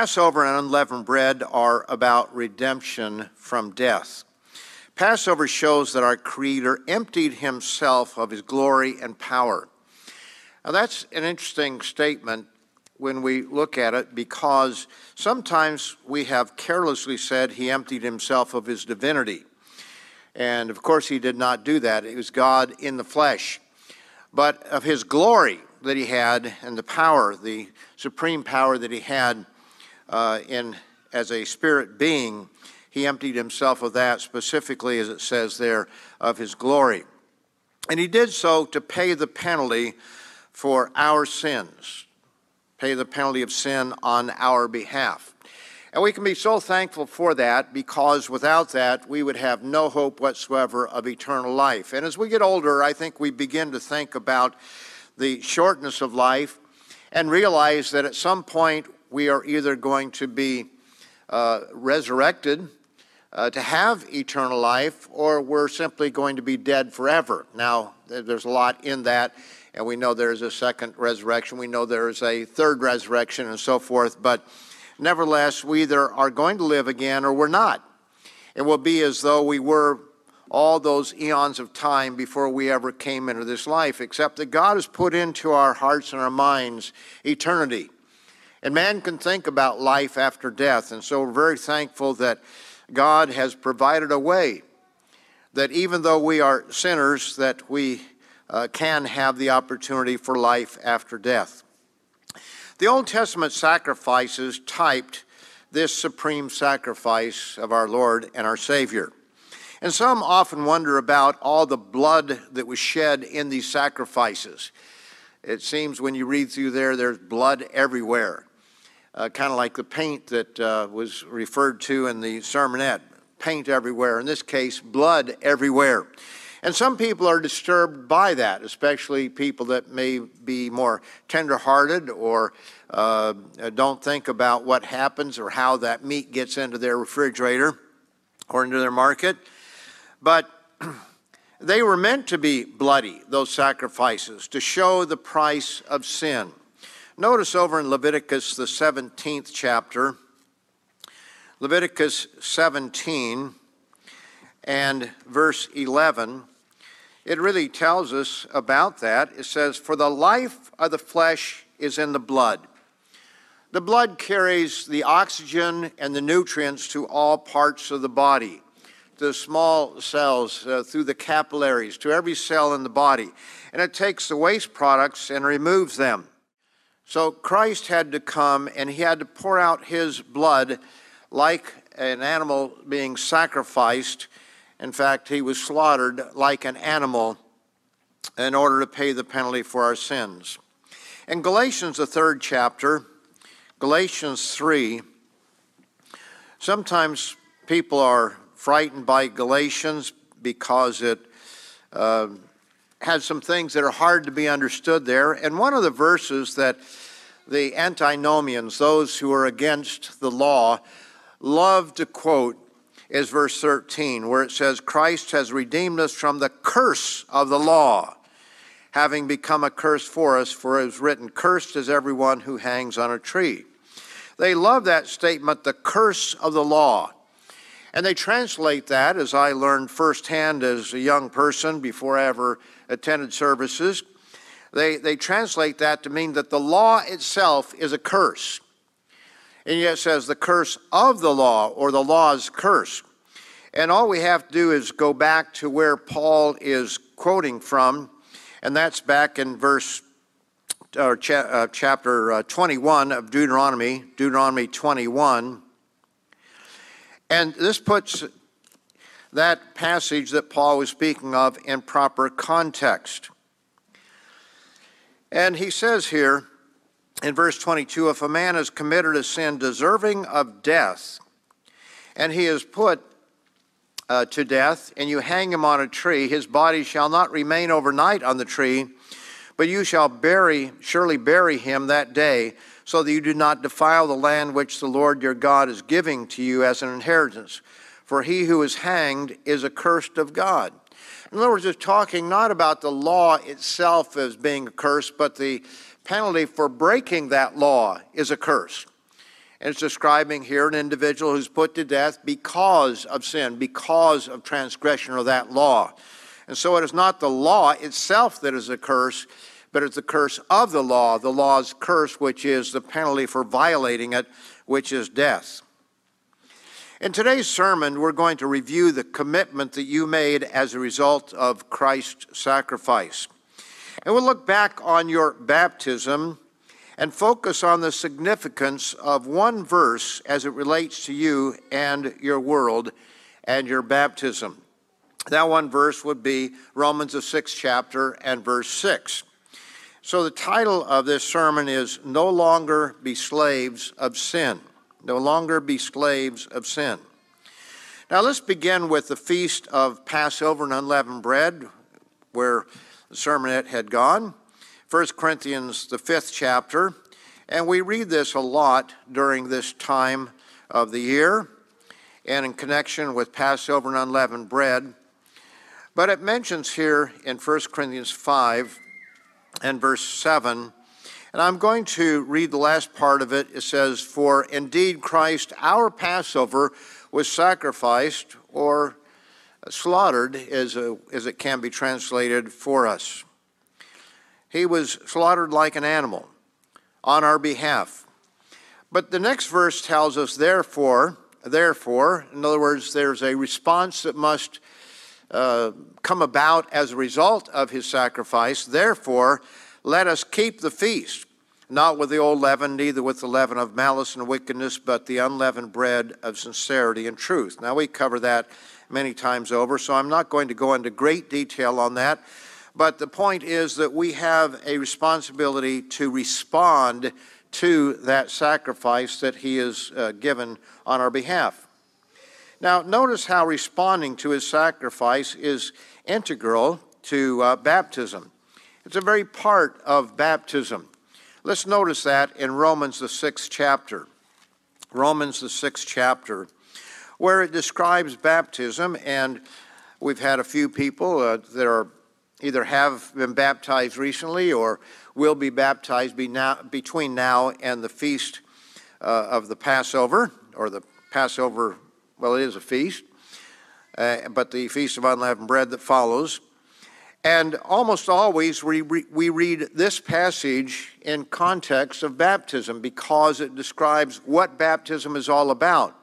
Passover and unleavened bread are about redemption from death. Passover shows that our Creator emptied himself of his glory and power. Now that's an interesting statement when we look at it, because sometimes we have carelessly said he emptied himself of his divinity. And of course he did not do that. It was God in the flesh. But of his glory that he had and the power, the supreme power that he had as a spirit being, he emptied himself of that, specifically as it says there, of his glory. And he did so to pay the penalty for our sins, pay the penalty of sin on our behalf. And we can be so thankful for that, because without that, we would have no hope whatsoever of eternal life. And as we get older, I think we begin to think about the shortness of life and realize that at some point we are either going to be resurrected to have eternal life, or we're simply going to be dead forever. Now, there's a lot in that, and we know there's a second resurrection. We know there's a third resurrection and so forth, but nevertheless, we either are going to live again or we're not. It will be as though we were all those eons of time before we ever came into this life, except that God has put into our hearts and our minds eternity. And man can think about life after death, and so we're very thankful that God has provided a way that even though we are sinners, that we can have the opportunity for life after death. The Old Testament sacrifices typed this supreme sacrifice of our Lord and our Savior. And some often wonder about all the blood that was shed in these sacrifices. It seems when you read through there, there's blood everywhere. Kind of like the paint that was referred to in the sermonette. Paint everywhere. In this case, blood everywhere. And some people are disturbed by that, especially people that may be more tender-hearted or don't think about what happens or how that meat gets into their refrigerator or into their market. But they were meant to be bloody, those sacrifices, to show the price of sin. Notice over in Leviticus, the 17th chapter, Leviticus 17 and verse 11, it really tells us about that. It says, "For the life of the flesh is in the blood." The blood carries the oxygen and the nutrients to all parts of the body, to the small cells, through the capillaries, to every cell in the body. And it takes the waste products and removes them. So Christ had to come and he had to pour out his blood like an animal being sacrificed. In fact, he was slaughtered like an animal in order to pay the penalty for our sins. In Galatians, the 3rd chapter, Galatians 3, sometimes people are frightened by Galatians because it has some things that are hard to be understood there. And one of the verses that the antinomians, those who are against the law, love to quote is verse 13, where it says, "Christ has redeemed us from the curse of the law, having become a curse for us, for it is written, 'Cursed is everyone who hangs on a tree.'" They love that statement, the curse of the law. And they translate that, as I learned firsthand as a young person before I ever attended services, they translate that to mean that the law itself is a curse. And yet it says the curse of the law, or the law's curse. And all we have to do is go back to where Paul is quoting from, and that's back in chapter 21 of Deuteronomy 21. And this puts that passage that Paul was speaking of in proper context. And he says here in verse 22, "If a man has committed a sin deserving of death, and he is put to death, and you hang him on a tree, his body shall not remain overnight on the tree, but you shall surely bury him that day, so that you do not defile the land which the Lord your God is giving to you as an inheritance. For he who is hanged is accursed of God." In other words, it's talking not about the law itself as being a curse, but the penalty for breaking that law is a curse. And it's describing here an individual who's put to death because of sin, because of transgression of that law. And so it is not the law itself that is a curse, but it's the curse of the law's curse, which is the penalty for violating it, which is death. In today's sermon, we're going to review the commitment that you made as a result of Christ's sacrifice. And we'll look back on your baptism and focus on the significance of one verse as it relates to you and your world and your baptism. That one verse would be Romans, the 6th chapter, and verse 6. So the title of this sermon is No Longer Be Slaves of Sin. No longer be slaves of sin. Now let's begin with the feast of Passover and unleavened bread, where the sermonette had gone. 1 Corinthians, the 5th chapter, and we read this a lot during this time of the year and in connection with Passover and unleavened bread. But it mentions here in 1 Corinthians 5 and verse 7, and I'm going to read the last part of it. It says, For indeed Christ, our Passover, was sacrificed or slaughtered, as it can be translated, for us. He was slaughtered like an animal on our behalf. But the next verse tells us, therefore, in other words, there's a response that must come about as a result of his sacrifice. Therefore, let us keep the feast, not with the old leaven, neither with the leaven of malice and wickedness, but the unleavened bread of sincerity and truth. Now, we cover that many times over, so I'm not going to go into great detail on that. But the point is that we have a responsibility to respond to that sacrifice that he has given on our behalf. Now, notice how responding to his sacrifice is integral to baptism. It's a very part of baptism. Let's notice that in Romans, the 6th chapter. Romans, the 6th chapter, where it describes baptism, and we've had a few people that are either have been baptized recently or will be baptized between now and the feast of the Passover, or the Passover, well, it is a feast, but the Feast of Unleavened Bread that follows. And almost always we read this passage in context of baptism because it describes what baptism is all about.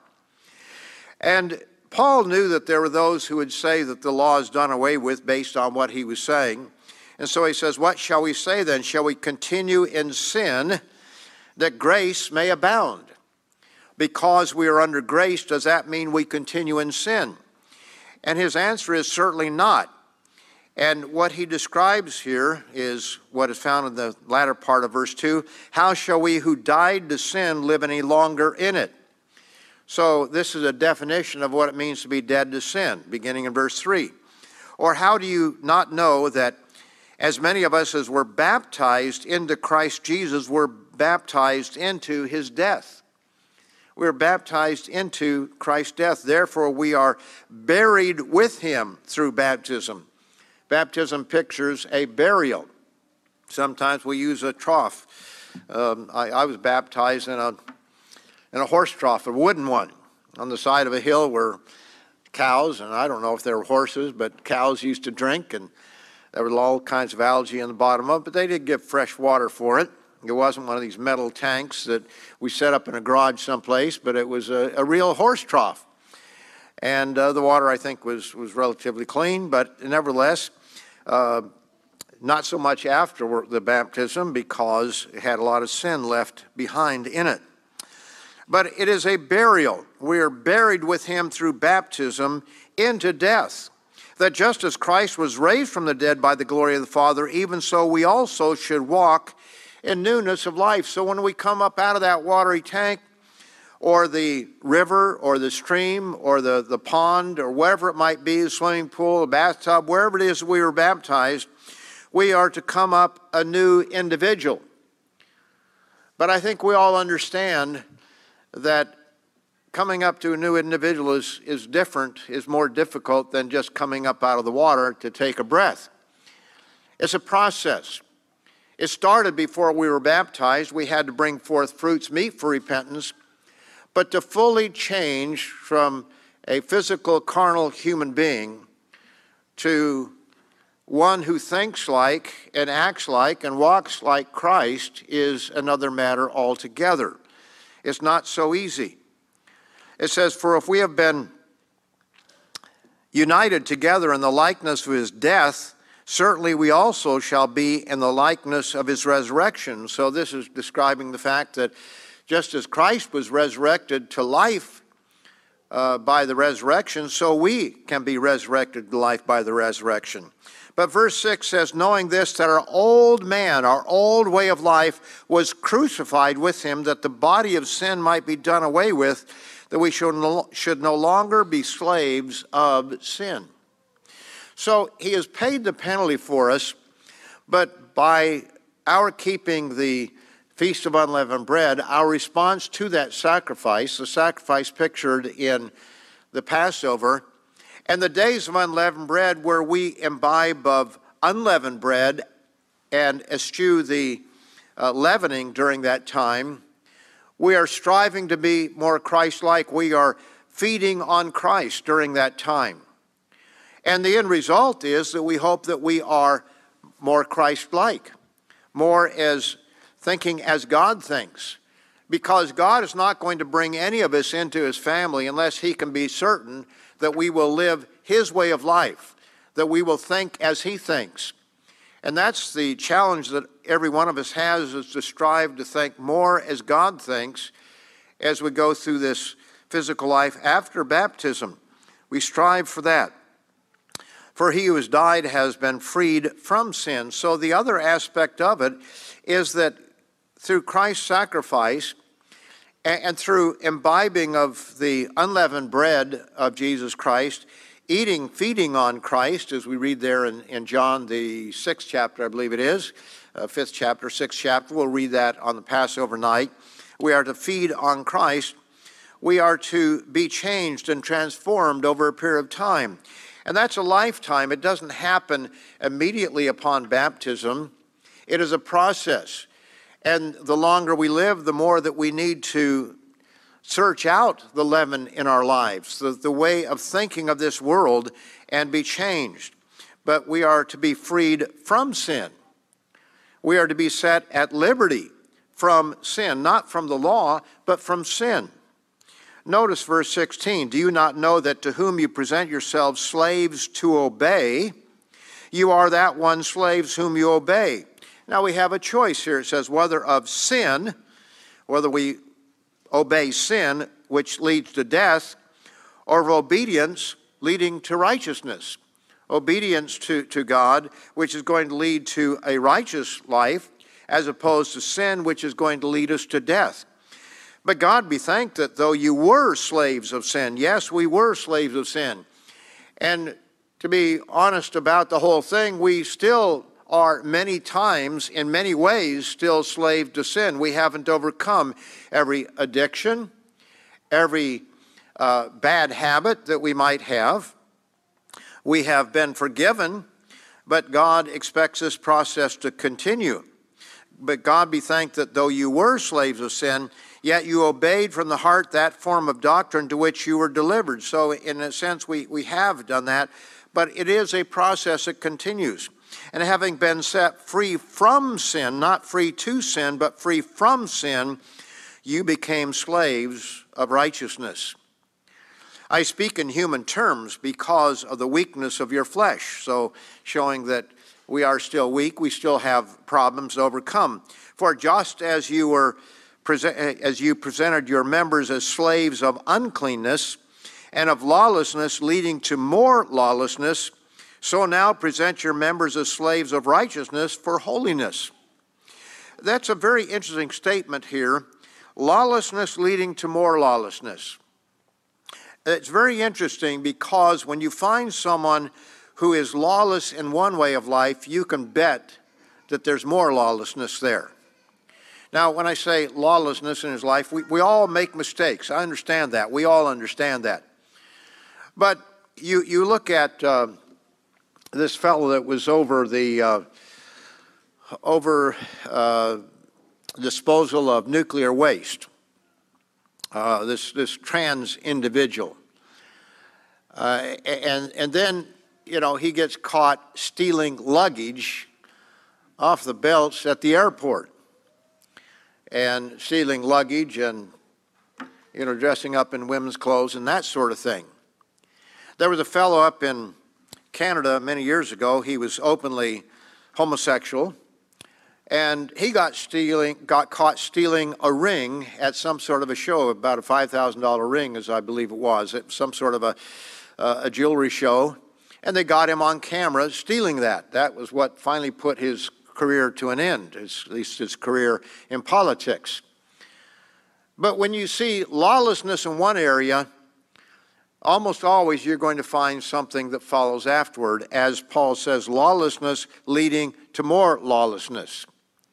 And Paul knew that there were those who would say that the law is done away with based on what he was saying. And so he says, what shall we say then? Shall we continue in sin that grace may abound? Because we are under grace, does that mean we continue in sin? And his answer is certainly not. And what he describes here is what is found in the latter part of verse 2. How shall we who died to sin live any longer in it? So this is a definition of what it means to be dead to sin, beginning in verse 3. Or how do you not know that as many of us as were baptized into Christ Jesus were baptized into his death? We are baptized into Christ's death. Therefore, we are buried with him through baptism. Baptism pictures a burial. Sometimes we use a trough. I was baptized in a horse trough, a wooden one, on the side of a hill where cows, and I don't know if they were horses, but cows used to drink, and there were all kinds of algae in the bottom of it, but they did give fresh water for it. It wasn't one of these metal tanks that we set up in a garage someplace, but it was a real horse trough. And the water, I think, was relatively clean, but nevertheless, not so much after the baptism because it had a lot of sin left behind in it. But it is a burial. We are buried with him through baptism into death, that just as Christ was raised from the dead by the glory of the Father, even so we also should walk in newness of life. So when we come up out of that watery tank, or the river, or the stream, or the pond, or wherever it might be, the swimming pool, the bathtub, wherever it is we were baptized, we are to come up a new individual. But I think we all understand that coming up to a new individual is different, is more difficult than just coming up out of the water to take a breath. It's a process. It started before we were baptized. We had to bring forth fruits meet for repentance. But to fully change from a physical, carnal human being to one who thinks like and acts like and walks like Christ is another matter altogether. It's not so easy. It says, "For if we have been united together in the likeness of his death, certainly we also shall be in the likeness of his resurrection." So this is describing the fact that just as Christ was resurrected to life by the resurrection, so we can be resurrected to life by the resurrection. But verse 6 says, "Knowing this, that our old man, our old way of life, was crucified with him, that the body of sin might be done away with, that we should no longer be slaves of sin." So he has paid the penalty for us, but by our keeping the Feast of Unleavened Bread, our response to that sacrifice, the sacrifice pictured in the Passover, and the days of unleavened bread where we imbibe of unleavened bread and eschew the leavening during that time, we are striving to be more Christ-like. We are feeding on Christ during that time. And the end result is that we hope that we are more Christ-like, more as thinking as God thinks. Because God is not going to bring any of us into his family unless he can be certain that we will live his way of life, that we will think as he thinks. And that's the challenge that every one of us has, is to strive to think more as God thinks as we go through this physical life after baptism. We strive for that. For he who has died has been freed from sin. So the other aspect of it is that through Christ's sacrifice and through imbibing of the unleavened bread of Jesus Christ, feeding on Christ, as we read there in John, the 6th chapter, I believe it is, 5th chapter, 6th chapter, we'll read that on the Passover night. We are to feed on Christ. We are to be changed and transformed over a period of time. And that's a lifetime. It doesn't happen immediately upon baptism. It is a process. And the longer we live, the more that we need to search out the leaven in our lives, the way of thinking of this world, and be changed. But we are to be freed from sin. We are to be set at liberty from sin, not from the law, but from sin. Notice verse 16, "Do you not know that to whom you present yourselves slaves to obey, you are that one slaves whom you obey?" Now we have a choice here. It says whether of sin, whether we obey sin, which leads to death, or of obedience leading to righteousness. Obedience to God, which is going to lead to a righteous life, as opposed to sin, which is going to lead us to death. But God be thanked that though you were slaves of sin, yes, we were slaves of sin. And to be honest about the whole thing, we still are many times, in many ways, still slave to sin. We haven't overcome every addiction, every bad habit that we might have. We have been forgiven, but God expects this process to continue. But God be thanked that though you were slaves of sin, yet you obeyed from the heart that form of doctrine to which you were delivered. So in a sense, we have done that, but it is a process that continues. And having been set free from sin, not free to sin, but free from sin, you became slaves of righteousness. I speak in human terms because of the weakness of your flesh. So showing that we are still weak, we still have problems to overcome. For just as you presented your members as slaves of uncleanness and of lawlessness leading to more lawlessness, so now present your members as slaves of righteousness for holiness. That's a very interesting statement here. Lawlessness leading to more lawlessness. It's very interesting because when you find someone who is lawless in one way of life, you can bet that there's more lawlessness there. Now, when I say lawlessness in his life, we all make mistakes. I understand that. We all understand that. But you look at this fellow that was over the disposal of nuclear waste. this trans individual. And then, he gets caught stealing luggage off the belts at the airport, and stealing luggage and, dressing up in women's clothes and that sort of thing. There was a fellow up in Canada many years ago. He was openly homosexual, and he got caught stealing a ring at some sort of a show, about a $5,000 ring, as I believe it was. It was some sort of a jewelry show, and they got him on camera stealing that. That was what finally put his career to an end, at least his career in politics. But when you see lawlessness in one area, almost always you're going to find something that follows afterward. As Paul says, lawlessness leading to more lawlessness.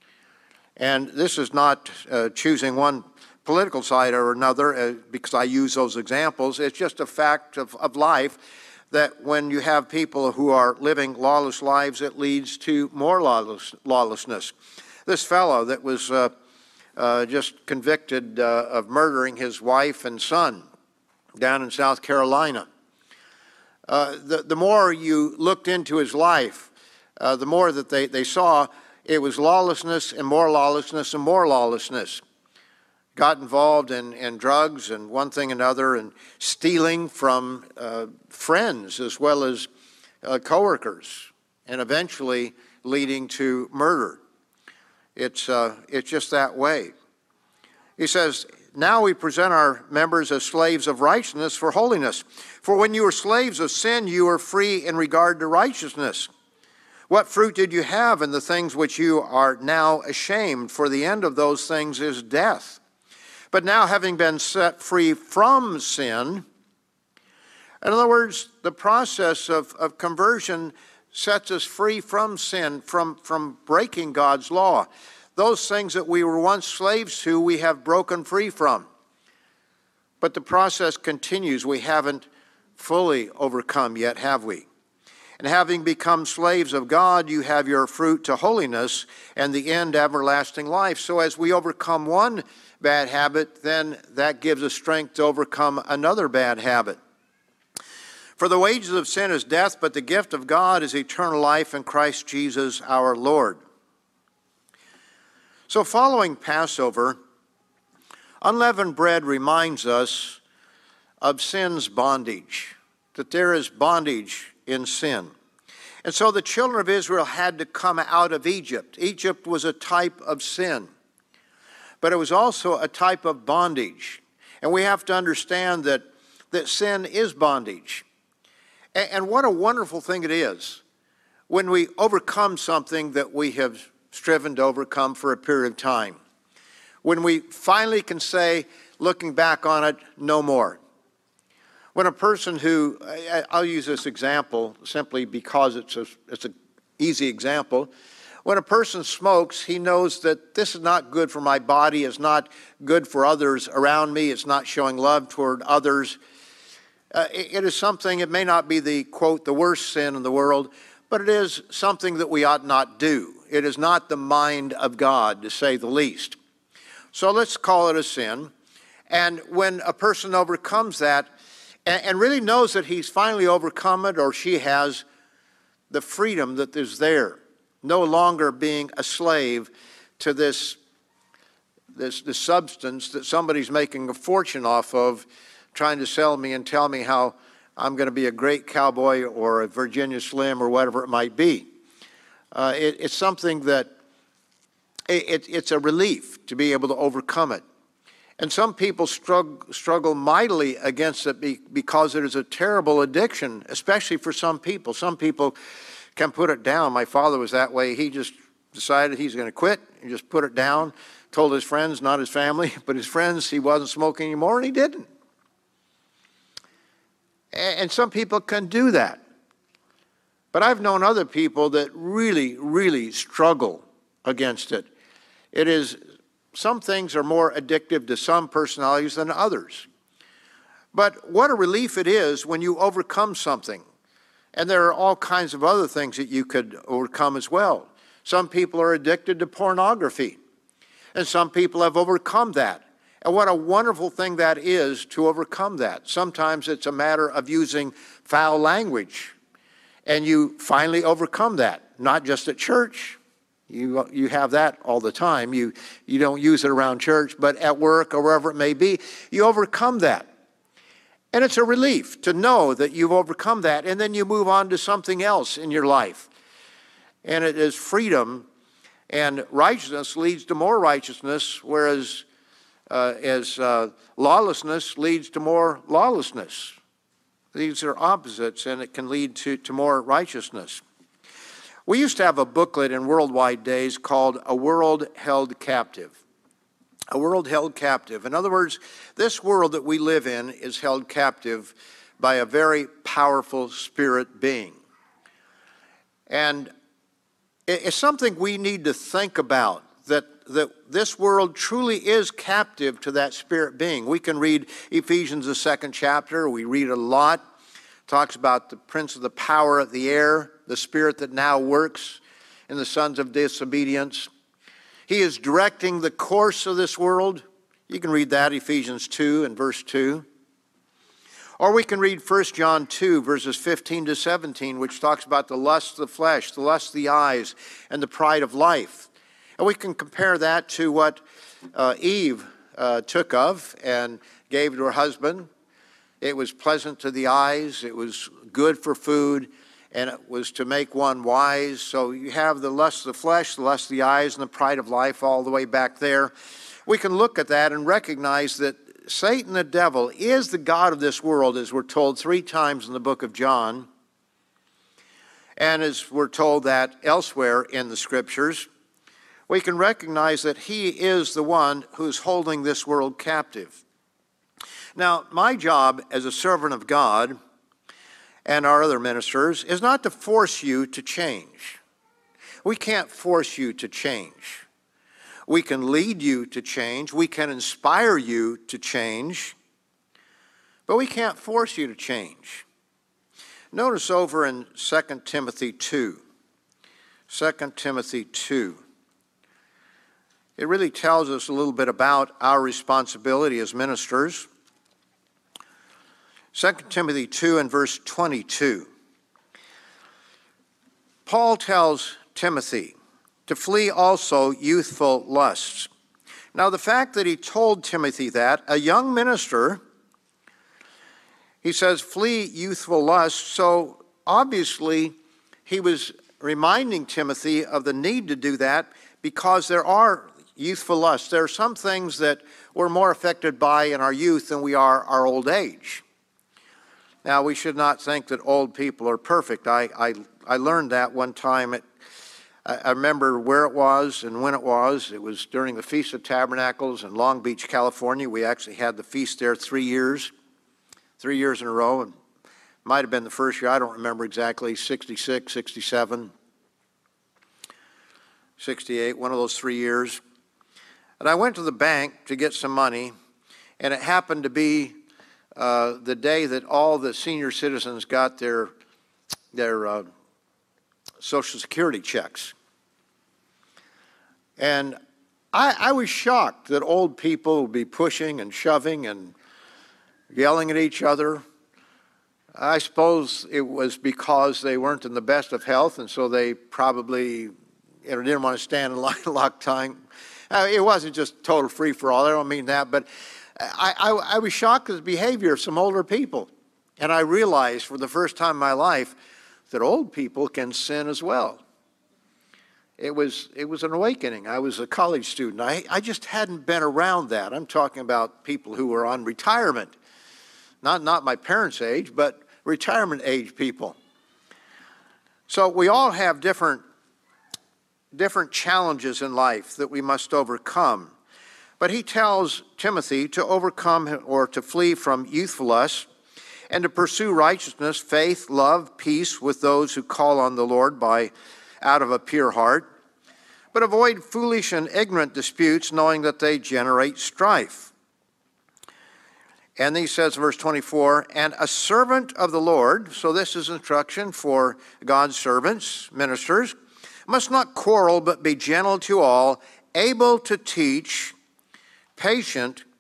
And this is not choosing one political side or another because I use those examples. It's just a fact of life that when you have people who are living lawless lives, it leads to more lawlessness. This fellow that was just convicted of murdering his wife and son down in South Carolina. The more you looked into his life, the more that they saw it was lawlessness and more lawlessness and more lawlessness. Got involved in drugs and one thing and another, and stealing from friends as well as coworkers, and eventually leading to murder. It's just that way. He says, now we present our members as slaves of righteousness for holiness. For when you were slaves of sin, you were free in regard to righteousness. What fruit did you have in the things which you are now ashamed? For the end of those things is death. But now, having been set free from sin, in other words, the process of conversion sets us free from sin, from breaking God's law. Those things that we were once slaves to, we have broken free from. But the process continues. We haven't fully overcome yet, have we? And having become slaves of God, you have your fruit to holiness, and the end everlasting life. So as we overcome one bad habit, then that gives us strength to overcome another bad habit. For the wages of sin is death, but the gift of God is eternal life in Christ Jesus our Lord. So following Passover, unleavened bread reminds us of sin's bondage, that there is bondage in sin. And so the children of Israel had to come out of Egypt. Egypt was a type of sin, but it was also a type of bondage. And we have to understand that sin is bondage. And what a wonderful thing it is when we overcome something that we have striven to overcome for a period of time. When we finally can say, looking back on it, no more. When a person who, I'll use this example simply because it's an easy example. When a person smokes, he knows that this is not good for my body, it's not good for others around me, it's not showing love toward others. It is something, it may not be the, quote, the worst sin in the world, but it is something that we ought not do. It is not the mind of God, to say the least. So let's call it a sin. And when a person overcomes that, and really knows that he's finally overcome it, or she has, the freedom that is there, no longer being a slave to this substance that somebody's making a fortune off of, trying to sell me and tell me how I'm going to be a great cowboy or a Virginia Slim or whatever it might be. It's something that it's a relief to be able to overcome it. And some people struggle mightily against it because it is a terrible addiction, especially for some people. Some people can put it down. My father was that way. He just decided he's going to quit. He just put it down, told his friends, not his family, but his friends he wasn't smoking anymore, and he didn't. And some people can do that. But I've known other people that really, really struggle against it. It is, some things are more addictive to some personalities than others. But what a relief it is when you overcome something. And there are all kinds of other things that you could overcome as well. Some people are addicted to pornography. And some people have overcome that. And what a wonderful thing that is to overcome that. Sometimes it's a matter of using foul language, and you finally overcome that, not just at church. You have that all the time. You don't use it around church, but at work or wherever it may be, you overcome that. And it's a relief to know that you've overcome that, and then you move on to something else in your life. And it is freedom, and righteousness leads to more righteousness, whereas lawlessness leads to more lawlessness. These are opposites, and it can lead to more righteousness. We used to have a booklet in Worldwide Days called A World Held Captive. A world held captive. In other words, this world that we live in is held captive by a very powerful spirit being. And it's something we need to think about, that this world truly is captive to that spirit being. We can read Ephesians, the 2nd chapter. We read a lot. It talks about the prince of the power of the air, the spirit that now works in the sons of disobedience. He is directing the course of this world. You can read that, Ephesians 2 and verse 2. Or we can read 1 John 2, verses 15 to 17, which talks about the lust of the flesh, the lust of the eyes, and the pride of life. And we can compare that to what Eve took of and gave to her husband. It was pleasant to the eyes, it was good for food, and it was to make one wise. So you have the lust of the flesh, the lust of the eyes, and the pride of life all the way back there. We can look at that and recognize that Satan, the devil, is the god of this world, as we're told 3 times in the book of John, and as we're told that elsewhere in the scriptures. We can recognize that he is the one who's holding this world captive. Now, my job as a servant of God and our other ministers is not to force you to change. We can't force you to change. We can lead you to change. We can inspire you to change. But we can't force you to change. Notice over in 2 Timothy 2. 2 Timothy 2. It really tells us a little bit about our responsibility as ministers. 2 Timothy 2 and verse 22. Paul tells Timothy to flee also youthful lusts. Now, the fact that he told Timothy that, a young minister, he says, flee youthful lusts, so obviously he was reminding Timothy of the need to do that because there are youthful lusts. There are some things that we're more affected by in our youth than we are our old age. Now, we should not think that old people are perfect. I learned that one time. I remember where it was and when it was. It was during the Feast of Tabernacles in Long Beach, California. We actually had the feast there 3 years in a row. And might have been the first year, I don't remember exactly, 66, 67, 68, one of those 3 years. And I went to the bank to get some money, and it happened to be the day that all the senior citizens got their Social Security checks. And I was shocked that old people would be pushing and shoving and yelling at each other. I suppose it was because they weren't in the best of health, and so they probably didn't want to stand in line a long time. It wasn't just total free-for-all. I don't mean that, but I was shocked at the behavior of some older people. And I realized for the first time in my life that old people can sin as well. It was an awakening. I was a college student. I just hadn't been around that. I'm talking about people who were on retirement. Not my parents' age, but retirement age people. So we all have different challenges in life that we must overcome. But he tells Timothy to overcome or to flee from youthful lusts and to pursue righteousness, faith, love, peace with those who call on the Lord out of a pure heart. But avoid foolish and ignorant disputes, knowing that they generate strife. And he says, verse 24, and a servant of the Lord, so this is instruction for God's servants, ministers, must not quarrel, but be gentle to all, able to teach, patient,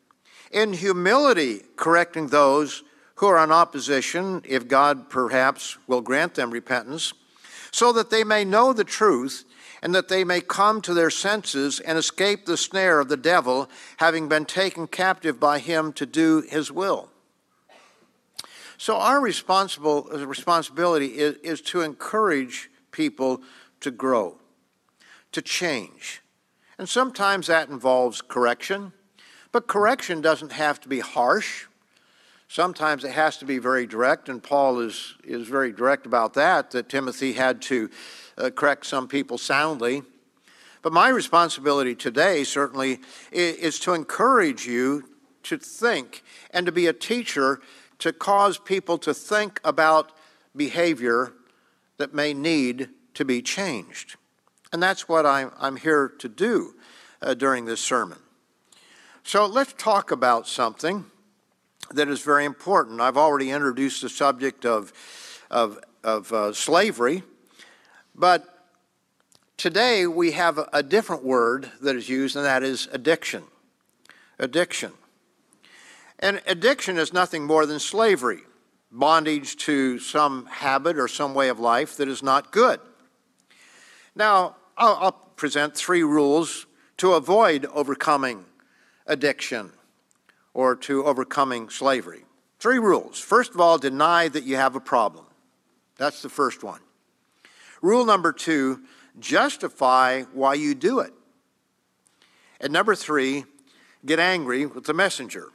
in humility correcting those who are in opposition, if God perhaps will grant them repentance, so that they may know the truth and that they may come to their senses and escape the snare of the devil, having been taken captive by him to do his will. So our responsibility is to encourage people to grow, to change. And sometimes that involves correction, but correction doesn't have to be harsh. Sometimes it has to be very direct, and Paul is very direct about that Timothy had to correct some people soundly. But my responsibility today certainly is to encourage you to think and to be a teacher to cause people to think about behavior that may need to be changed. And that's what I'm here to do during this sermon. So let's talk about something that is very important. I've already introduced the subject of slavery, but today we have a different word that is used, and that is addiction. Addiction. And addiction is nothing more than slavery, bondage to some habit or some way of life that is not good. Now, I'll present 3 rules to avoid overcoming addiction or to overcoming slavery. 3 rules. First of all, deny that you have a problem. That's the first one. Rule number 2, justify why you do it. And number 3, get angry with the messenger.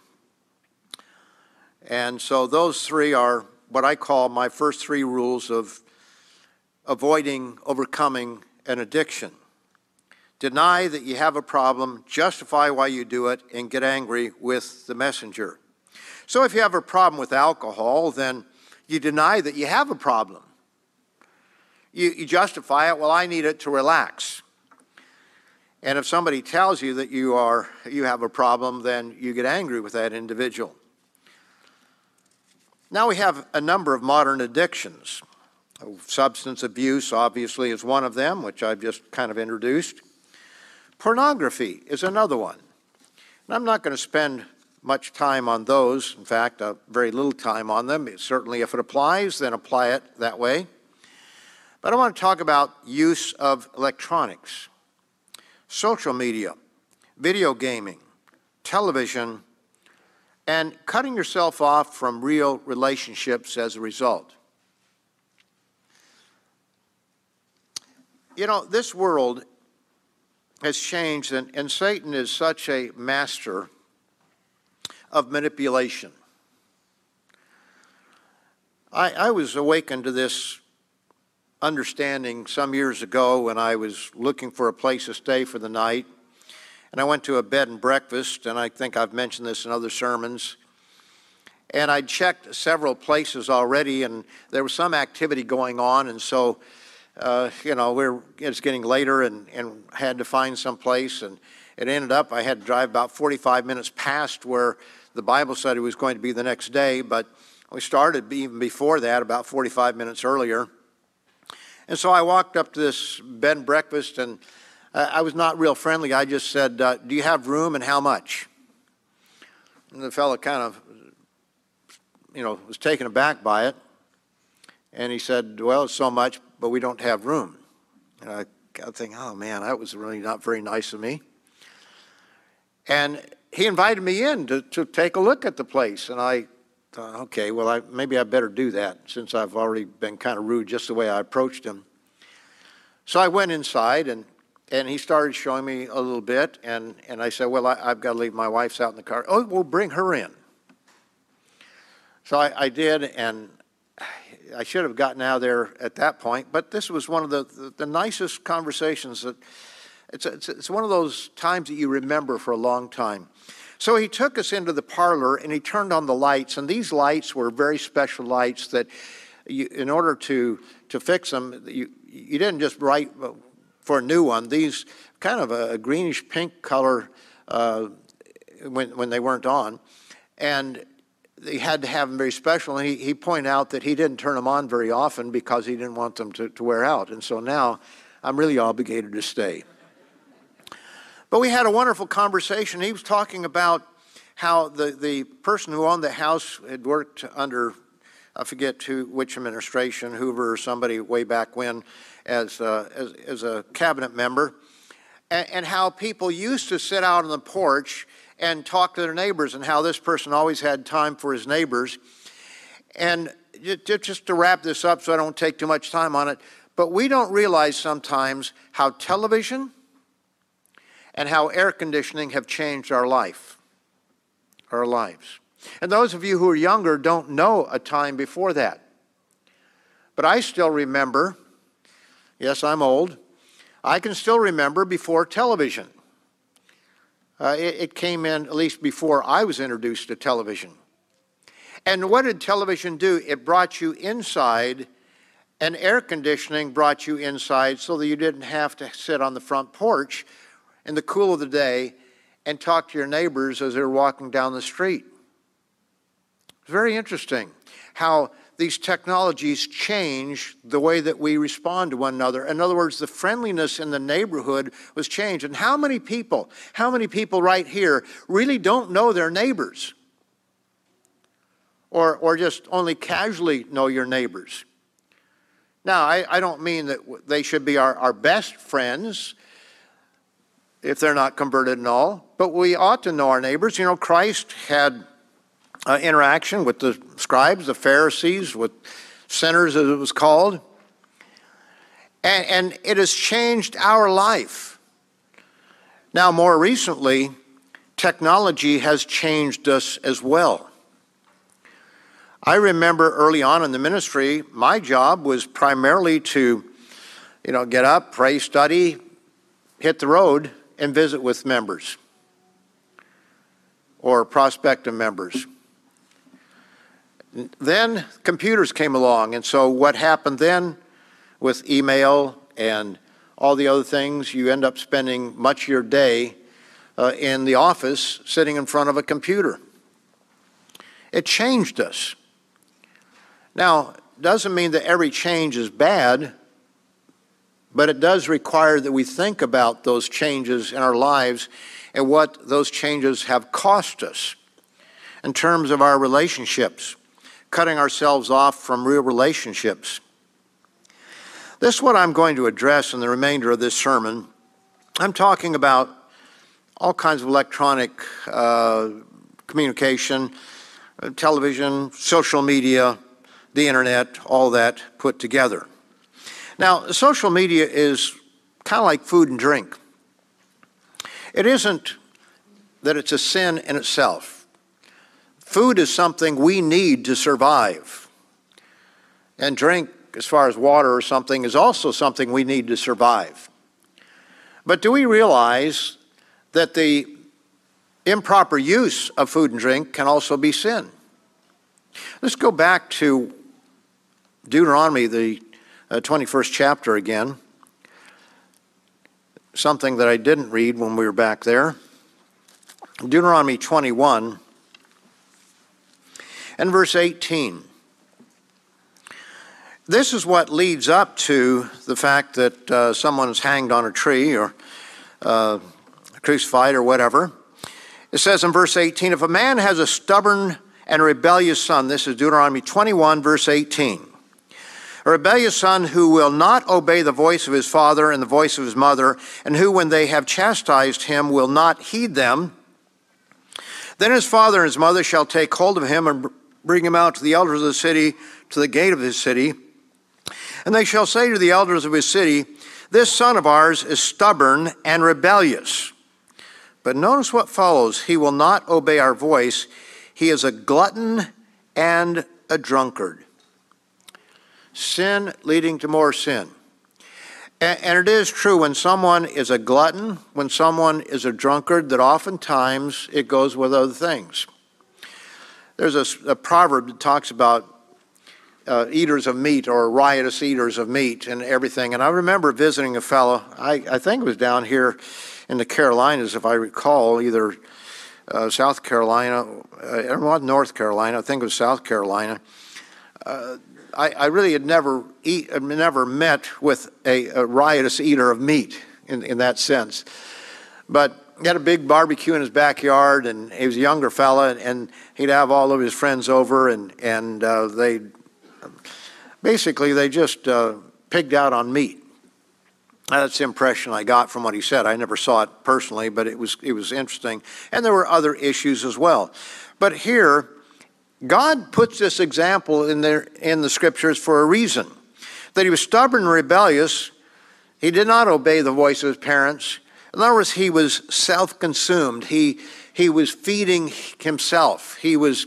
And so those 3 are what I call my first 3 rules of avoiding overcoming an addiction. Deny that you have a problem, justify why you do it, and get angry with the messenger. So if you have a problem with alcohol, then you deny that you have a problem. You justify it, well, I need it to relax. And if somebody tells you that you have a problem, then you get angry with that individual. Now we have a number of modern addictions. Substance abuse, obviously, is one of them, which I've just kind of introduced. Pornography is another one. And I'm not going to spend much time on those. In fact, very little time on them. Certainly, if it applies, then apply it that way. But I want to talk about use of electronics, social media, video gaming, television, and cutting yourself off from real relationships as a result. You know, this world has changed, and Satan is such a master of manipulation. I was awakened to this understanding some years ago when I was looking for a place to stay for the night. And I went to a bed and breakfast, and I think I've mentioned this in other sermons. And I'd checked several places already, and there was some activity going on, and so it's getting later and had to find some place, and it ended up I had to drive about 45 minutes past where the Bible study was going to be the next day, but we started even before that, about 45 minutes earlier. And so I walked up to this bed and breakfast, and I was not real friendly. I just said, do you have room and how much? And the fellow kind of, was taken aback by it. And he said, well, it's so much, but we don't have room. And I got thinking, oh man, that was really not very nice of me. And he invited me in to take a look at the place. And I thought, okay, well, maybe I better do that since I've already been kind of rude just the way I approached him. So I went inside, and he started showing me a little bit. And I said, well, I've got to leave. My wife's out in the car. Oh, well, bring her in. So I did, and I should have gotten out of there at that point, but this was one of the nicest conversations. It's one of those times that you remember for a long time. So he took us into the parlor, and he turned on the lights, and these lights were very special lights that in order to fix them, you didn't just write for a new one. These kind of a greenish pink color when they weren't on, and they had to have them very special, and he pointed out that he didn't turn them on very often because he didn't want them to wear out. And so now I'm really obligated to stay. But we had a wonderful conversation. He was talking about how the person who owned the house had worked under, I forget which administration, Hoover or somebody way back when, as a cabinet member, and how people used to sit out on the porch and talk to their neighbors, and how this person always had time for his neighbors. And just to wrap this up so I don't take too much time on it, but we don't realize sometimes how television and how air conditioning have changed our lives. And those of you who are younger don't know a time before that. But I still remember, yes, I'm old, I can still remember before television. It came in at least before I was introduced to television. And what did television do? It brought you inside, and air conditioning brought you inside so that you didn't have to sit on the front porch in the cool of the day and talk to your neighbors as they're walking down the street. It's very interesting how these technologies change the way that we respond to one another. In other words, the friendliness in the neighborhood was changed. And how many people right here really don't know their neighbors? Or just only casually know your neighbors? Now, I don't mean that they should be our best friends if they're not converted and all, but we ought to know our neighbors. You know, Christ had interaction with the scribes, the Pharisees, with sinners as it was called. And it has changed our life. Now, more recently, technology has changed us as well. I remember early on in the ministry, my job was primarily to, get up, pray, study, hit the road, and visit with members or prospective members. Then computers came along, and so what happened then with email and all the other things, you end up spending much of your day in the office sitting in front of a computer. It changed us. Now, doesn't mean that every change is bad, but it does require that we think about those changes in our lives and what those changes have cost us in terms of our relationships, cutting ourselves off from real relationships. This is what I'm going to address in the remainder of this sermon. I'm talking about all kinds of electronic communication, television, social media, the internet, all that put together. Now, social media is kind of like food and drink. It isn't that it's a sin in itself. Food is something we need to survive. And drink, as far as water or something, is also something we need to survive. But do we realize that the improper use of food and drink can also be sin? Let's go back to Deuteronomy, the 21st chapter again. Something that I didn't read when we were back there. Deuteronomy 21 and verse 18. This is what leads up to the fact that someone is hanged on a tree or crucified or whatever. It says in verse 18, if a man has a stubborn and rebellious son, this is Deuteronomy 21, verse 18. A rebellious son who will not obey the voice of his father and the voice of his mother, and who, when they have chastised him, will not heed them, then his father and his mother shall take hold of him and bring him out to the elders of the city, to the gate of his city. And they shall say to the elders of his city, this son of ours is stubborn and rebellious. But notice what follows. He will not obey our voice. He is a glutton and a drunkard. Sin leading to more sin. And it is true when someone is a glutton, when someone is a drunkard, that oftentimes it goes with other things. There's a proverb that talks about eaters of meat or riotous eaters of meat and everything. And I remember visiting a fellow, I think it was down here in the Carolinas, if I recall, either South Carolina, or North Carolina, I think it was South Carolina. I really had never met with a riotous eater of meat in that sense. But he had a big barbecue in his backyard, and he was a younger fella, and he'd have all of his friends over, and they just pigged out on meat. That's the impression I got from what he said. I never saw it personally, but it was interesting. And there were other issues as well. But here, God puts this example in the scriptures for a reason. That he was stubborn and rebellious. He did not obey the voice of his parents. In other words, he was self-consumed. He was feeding himself. He was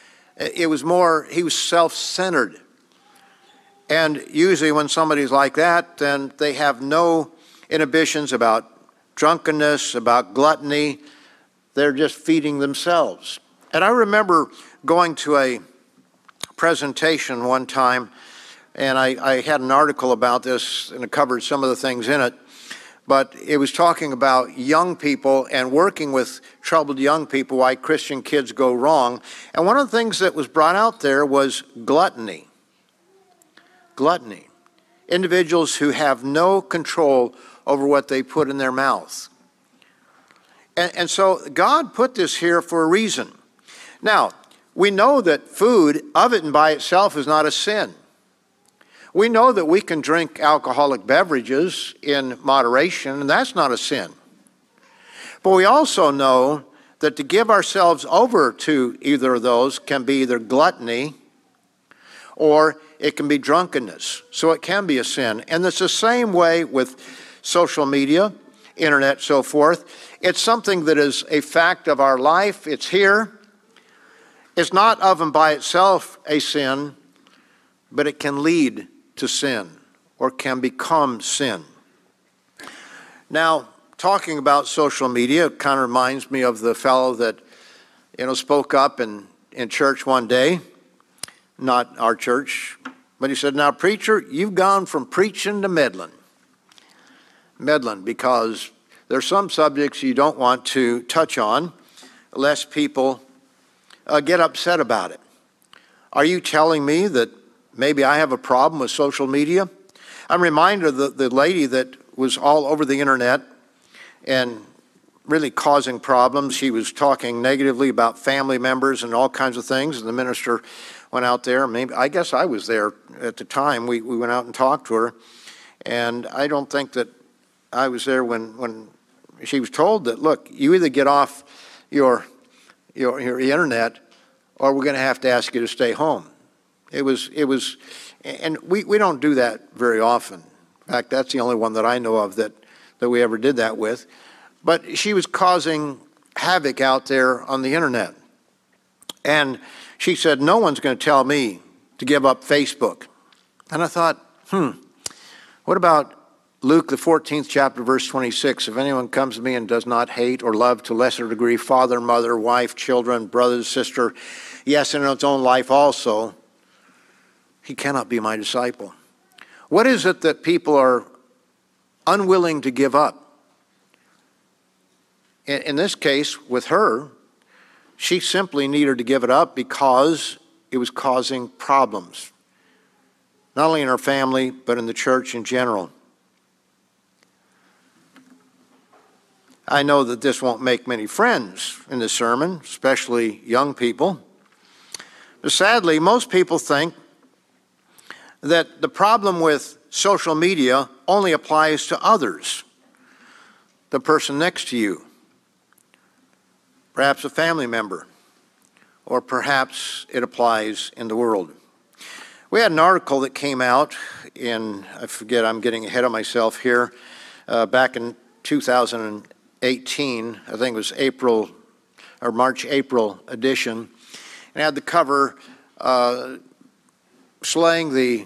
self-centered. And usually when somebody's like that, then they have no inhibitions about drunkenness, about gluttony. They're just feeding themselves. And I remember going to a presentation one time, and I had an article about this, and it covered some of the things in it. But it was talking about young people and working with troubled young people, why Christian kids go wrong. And one of the things that was brought out there was gluttony. Gluttony. Individuals who have no control over what they put in their mouth. And so God put this here for a reason. Now, we know that food of it and by itself is not a sin. We know that we can drink alcoholic beverages in moderation, and that's not a sin. But we also know that to give ourselves over to either of those can be either gluttony or it can be drunkenness. So it can be a sin. And it's the same way with social media, internet, so forth. It's something that is a fact of our life. It's here. It's not of and by itself a sin, but it can lead to sin or can become sin. Now, talking about social media kind of reminds me of the fellow that, spoke up in church one day, not our church, but he said, "Now, preacher, you've gone from preaching to meddling." Meddling, because there's some subjects you don't want to touch on, lest people get upset about it. Are you telling me that maybe I have a problem with social media? I'm reminded of the lady that was all over the internet and really causing problems. She was talking negatively about family members and all kinds of things, and the minister went out there. Maybe, I guess I was there at the time. We went out and talked to her, and I don't think that I was there when she was told that, look, you either get off your internet or we're going to have to ask you to stay home. It was, and we don't do that very often. In fact, that's the only one that I know of that we ever did that with. But she was causing havoc out there on the internet. And she said, no one's going to tell me to give up Facebook. And I thought, what about Luke, the 14th chapter, verse 26? If anyone comes to me and does not hate or love to a lesser degree father, mother, wife, children, brother, sister, yes, and in its own life also, he cannot be my disciple. What is it that people are unwilling to give up? In this case, with her, she simply needed to give it up because it was causing problems, not only in her family, but in the church in general. I know that this won't make many friends in this sermon, especially young people. But sadly, most people think that the problem with social media only applies to others, the person next to you, perhaps a family member, or perhaps it applies in the world. We had an article that came out in, I forget, I'm getting ahead of myself here, back in 2018, I think it was April or March, April edition, and it had the cover, Slaying the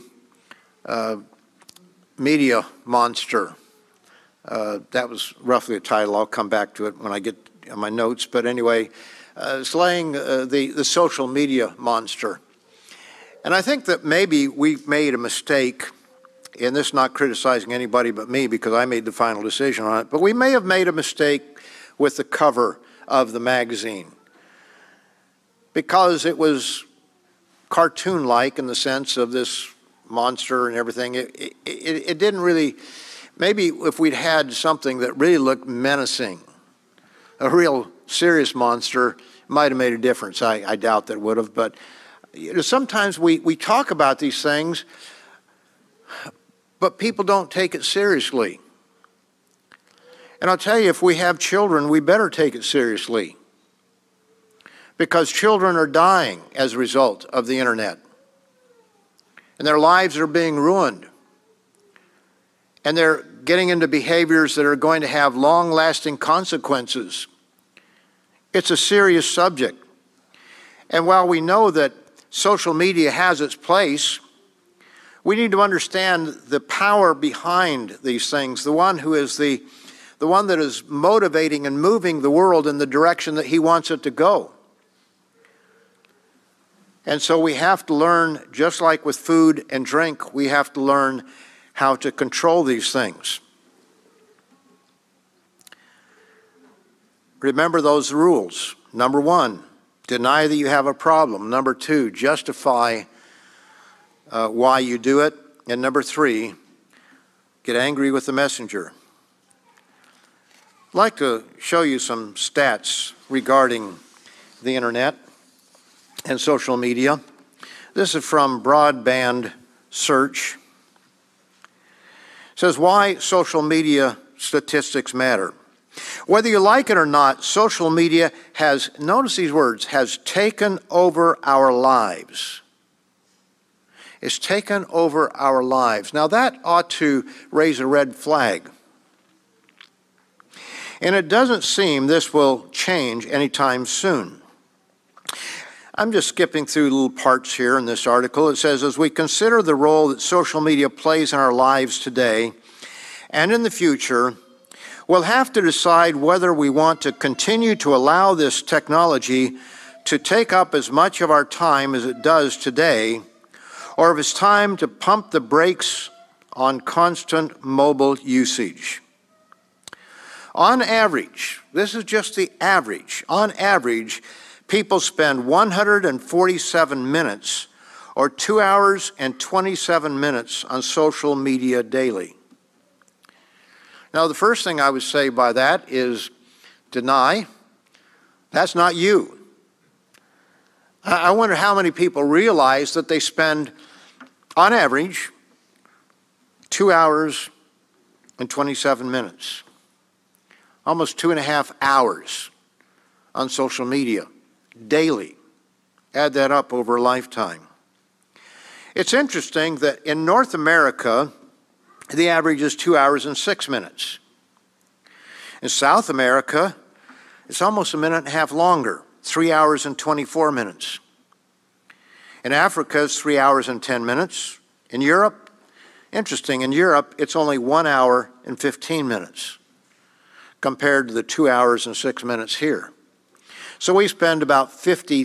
Media Monster. That was roughly the title. I'll come back to it when I get my notes. But anyway, Slaying the Social Media Monster. And I think that maybe we've made a mistake, and this is not criticizing anybody but me because I made the final decision on it, but we may have made a mistake with the cover of the magazine because it was cartoon-like in the sense of this monster and everything. It didn't really, maybe if we'd had something that really looked menacing, a real serious monster, might have made a difference. I doubt that would have, but sometimes we talk about these things, but people don't take it seriously. And I'll tell you, if we have children, we better take it seriously, because children are dying as a result of the internet, and their lives are being ruined, and they're getting into behaviors that are going to have long-lasting consequences. It's a serious subject. And while we know that social media has its place, we need to understand the power behind these things, the one who is the one that is motivating and moving the world in the direction that he wants it to go. And so we have to learn, just like with food and drink, we have to learn how to control these things. Remember those rules. Number 1, deny that you have a problem. Number 2, justify why you do it. And number 3, get angry with the messenger. I'd like to show you some stats regarding the internet and social media. This is from Broadband Search. It says, why social media statistics matter. Whether you like it or not, social media has, notice these words, has taken over our lives. It's taken over our lives. Now that ought to raise a red flag. And it doesn't seem this will change anytime soon. I'm just skipping through little parts here in this article. It says, as we consider the role that social media plays in our lives today and in the future, we'll have to decide whether we want to continue to allow this technology to take up as much of our time as it does today, or if it's time to pump the brakes on constant mobile usage. On average, this is just the average, on average, people spend 147 minutes or 2 hours and 27 minutes on social media daily. Now, the first thing I would say by that is deny. That's not you. I wonder how many people realize that they spend, on average, 2 hours and 27 minutes. Almost 2.5 hours on social media daily. Add that up over a lifetime. It's interesting that in North America, the average is 2 hours and 6 minutes. In South America, it's almost 1.5 minutes longer, 3 hours and 24 minutes. In Africa, it's 3 hours and 10 minutes. In Europe, interesting, in Europe, it's only 1 hour and 15 minutes compared to the 2 hours and 6 minutes here. So we spend about 50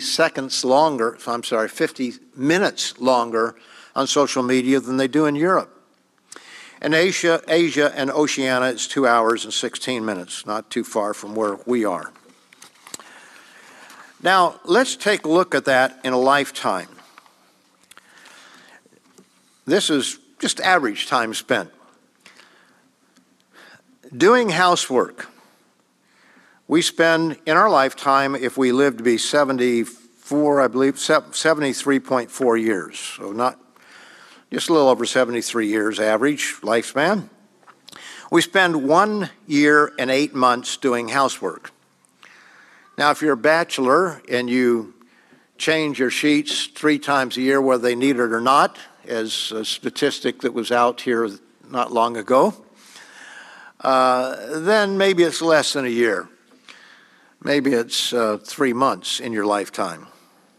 minutes longer on social media than they do in Europe. In Asia and Oceania, it's 2 hours and 16 minutes, not too far from where we are. Now, let's take a look at that in a lifetime. This is just average time spent. Doing housework. We spend, in our lifetime, if we live to be 74, I believe, 73.4 years. So not just a little over 73 years average lifespan. We spend 1 year and 8 months doing housework. Now, if you're a bachelor and you change your sheets 3 times a year, whether they need it or not, as a statistic that was out here not long ago, then maybe it's less than a year. Maybe it's 3 months in your lifetime.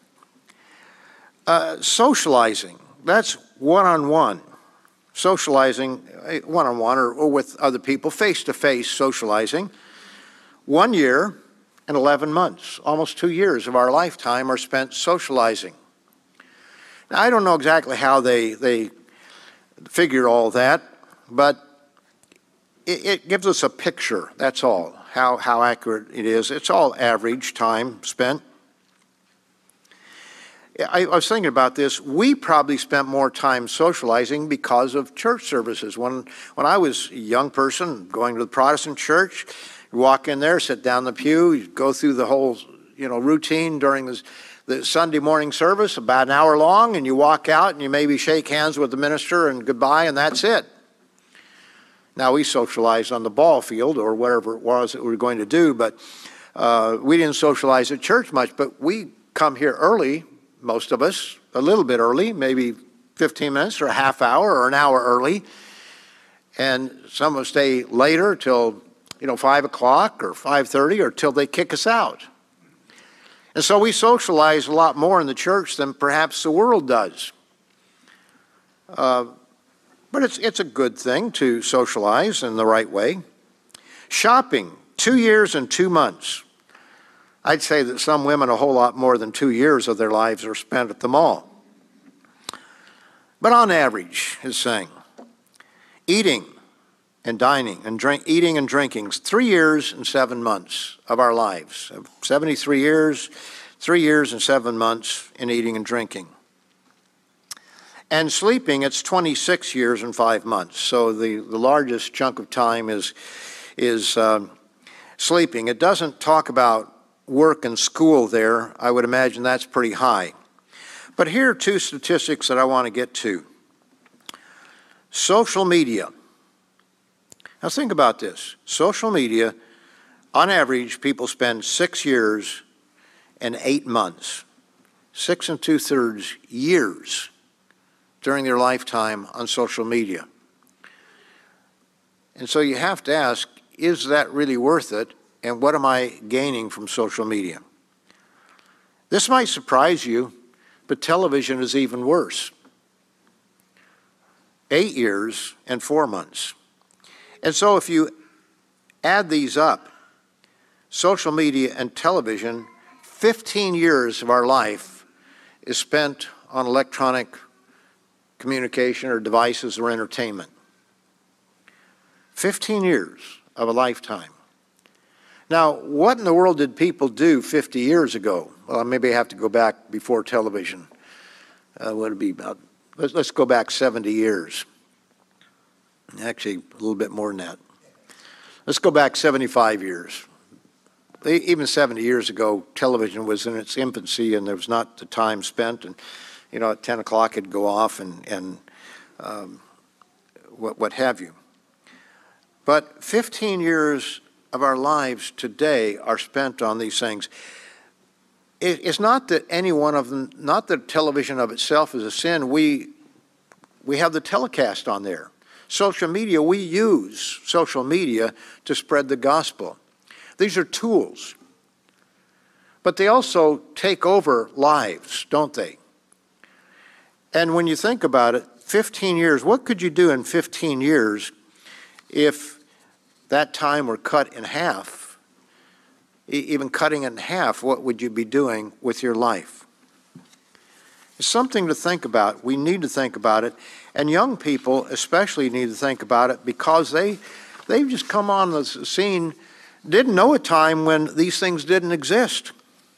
Socializing, that's one-on-one. Socializing, one-on-one or with other people, face-to-face socializing. 1 year and 11 months, almost 2 years of our lifetime are spent socializing. Now, I don't know exactly how they figure all that, but it gives us a picture, that's all, how accurate it is. It's all average time spent. I was thinking about this. We probably spent more time socializing because of church services. When I was a young person going to the Protestant church, You walk in there, sit down in the pew, you go through the whole, routine during the Sunday morning service, about an hour long, and you walk out and you maybe shake hands with the minister and goodbye, and that's it. Now, we socialized on the ball field or whatever it was that we were going to do, but we didn't socialize at church much. But we come here early, most of us, a little bit early, maybe 15 minutes or a half hour or an hour early. And some will stay later till 5 o'clock or 5:30 or till they kick us out. And so we socialize a lot more in the church than perhaps the world does. But it's a good thing to socialize in the right way. Shopping, 2 years and 2 months. I'd say that some women, a whole lot more than 2 years of their lives are spent at the mall. But on average, is saying, eating and dining and eating and drinking, 3 years and 7 months of our lives. 73 years, 3 years and 7 months in eating and drinking. And sleeping, it's 26 years and 5 months. So the largest chunk of time is sleeping. It doesn't talk about work and school there. I would imagine that's pretty high. But here are two statistics that I want to get to. Social media. Now think about this. Social media, on average, people spend 6 years and 8 months, 6 2/3 years during their lifetime on social media. And so you have to ask, is that really worth it? And what am I gaining from social media? This might surprise you, but television is even worse. 8 years and 4 months. And so if you add these up, social media and television, 15 years of our life is spent on electronic communication or devices or entertainment. 15 years of a lifetime. Now, what in the world did people do 50 years ago? Well, maybe I have to go back before television. Would it be about, let's go back 70 years. Actually, a little bit more than that. Let's go back 75 years. Even 70 years ago, television was in its infancy and there was not the time spent. And, at 10 o'clock it'd go off and what have you. But 15 years of our lives today are spent on these things. It's not that any one of them, not that television of itself is a sin. We have the telecast on there. Social media, we use social media to spread the gospel. These are tools. But they also take over lives, don't they? And when you think about it, 15 years, what could you do in 15 years if that time were cut in half? Even cutting it in half, what would you be doing with your life? It's something to think about. We need to think about it. And young people especially need to think about it because they've just come on the scene, didn't know a time when these things didn't exist.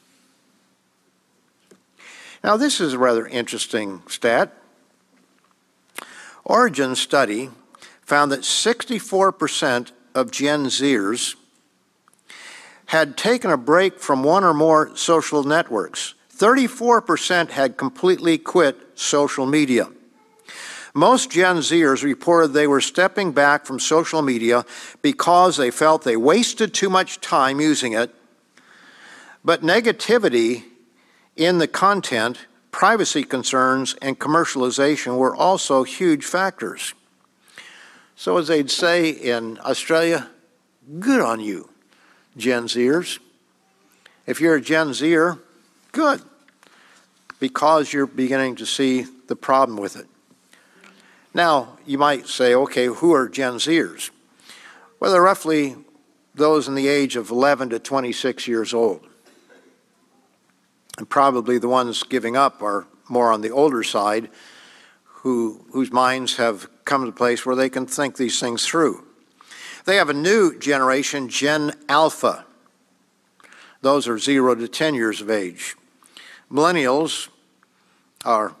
Now, this is a rather interesting stat. Origin's study found that 64% of Gen Zers had taken a break from one or more social networks. 34% had completely quit social media. Most Gen Zers reported they were stepping back from social media because they felt they wasted too much time using it. But negativity in the content, privacy concerns, and commercialization were also huge factors. So as they'd say in Australia, good on you, Gen Zers. If you're a Gen Zer, good, because you're beginning to see the problem with it. Now, you might say, okay, who are Gen Zers? Well, they're roughly those in the age of 11 to 26 years old. And probably the ones giving up are more on the older side, whose minds have come to a place where they can think these things through. They have a new generation, Gen Alpha. Those are 0 to 10 years of age. Millennials are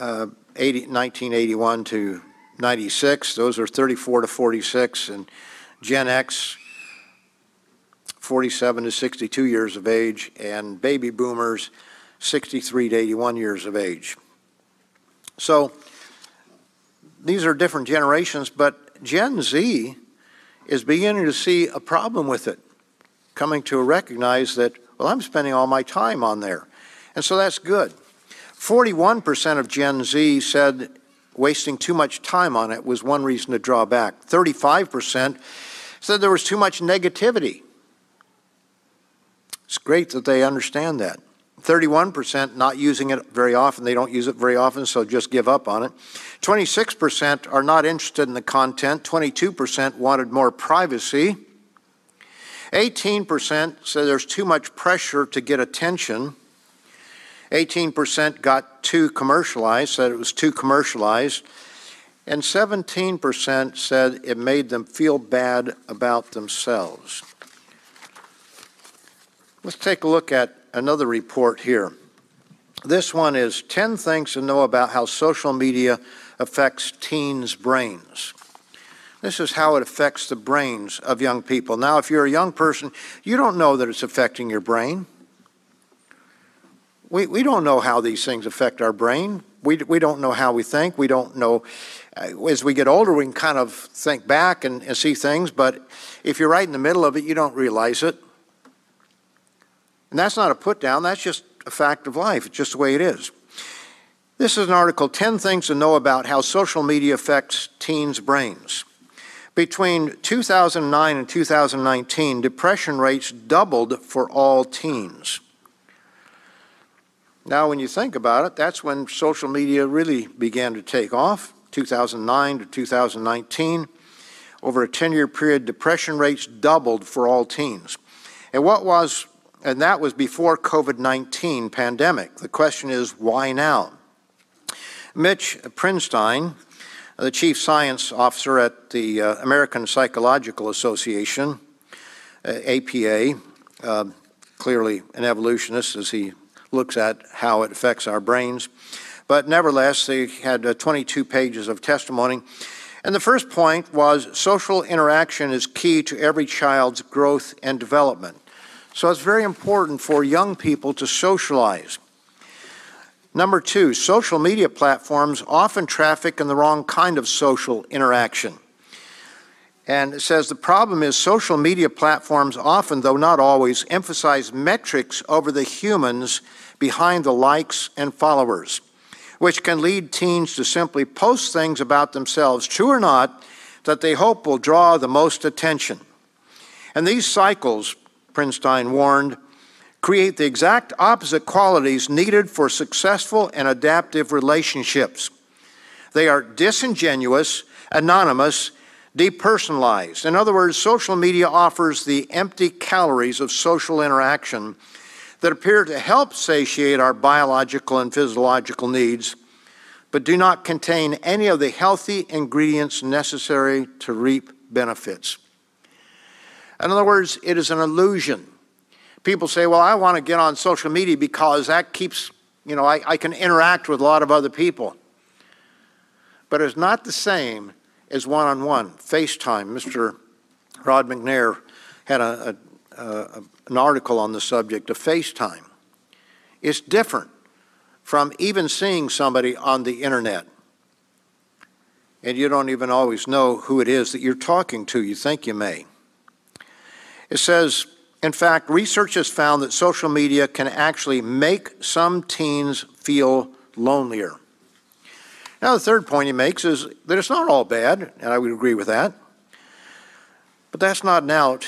1981 to 96. Those are 34 to 46. And Gen X, 47 to 62 years of age, and baby boomers, 63 to 81 years of age. So these are different generations, but Gen Z is beginning to see a problem with it, coming to recognize that, well, I'm spending all my time on there. And so that's good. 41% of Gen Z said wasting too much time on it was one reason to draw back. 35% said there was too much negativity. It's great that they understand that. 31% not using it very often. They don't use it very often, so just give up on it. 26% are not interested in the content. 22% wanted more privacy. 18% said there's too much pressure to get attention. 18% got too commercialized, said it was too commercialized. And 17% said it made them feel bad about themselves. Let's take a look at another report here. This one is 10 things to know about how social media affects teens' brains. This is how it affects the brains of young people. Now, if you're a young person, you don't know that it's affecting your brain. We don't know how these things affect our brain. We don't know how we think. We don't know. As we get older, we can kind of think back and see things, but if you're right in the middle of it, you don't realize it. And that's not a put down, that's just a fact of life. It's just the way it is. This is an article, 10 Things to Know About How Social Media Affects Teens' Brains. Between 2009 and 2019, depression rates doubled for all teens. Now, when you think about it, that's when social media really began to take off, 2009 to 2019. Over a 10-year period, depression rates doubled for all teens. And that was before COVID-19 pandemic. The question is, why now? Mitch Prinstein, the chief science officer at the American Psychological Association, APA, clearly an evolutionist as he looks at how it affects our brains. But nevertheless, they had 22 pages of testimony. And the first point was social interaction is key to every child's growth and development. So it's very important for young people to socialize. Number two, social media platforms often traffic in the wrong kind of social interaction. And it says the problem is social media platforms often, though not always, emphasize metrics over the humans behind the likes and followers, which can lead teens to simply post things about themselves, true or not, that they hope will draw the most attention. And these cycles, Prinstein warned, create the exact opposite qualities needed for successful and adaptive relationships. They are disingenuous, anonymous, depersonalized. In other words, social media offers the empty calories of social interaction that appear to help satiate our biological and physiological needs, but do not contain any of the healthy ingredients necessary to reap benefits. In other words, it is an illusion. People say, well, I want to get on social media because that keeps, I can interact with a lot of other people. But it's not the same as one-on-one, FaceTime. Mr. Rod McNair had an article on the subject of FaceTime. It's different from even seeing somebody on the internet. And you don't even always know who it is that you're talking to. You think you may. It says, in fact, research has found that social media can actually make some teens feel lonelier. Now, the third point he makes is that it's not all bad, and I would agree with that. But that's not an out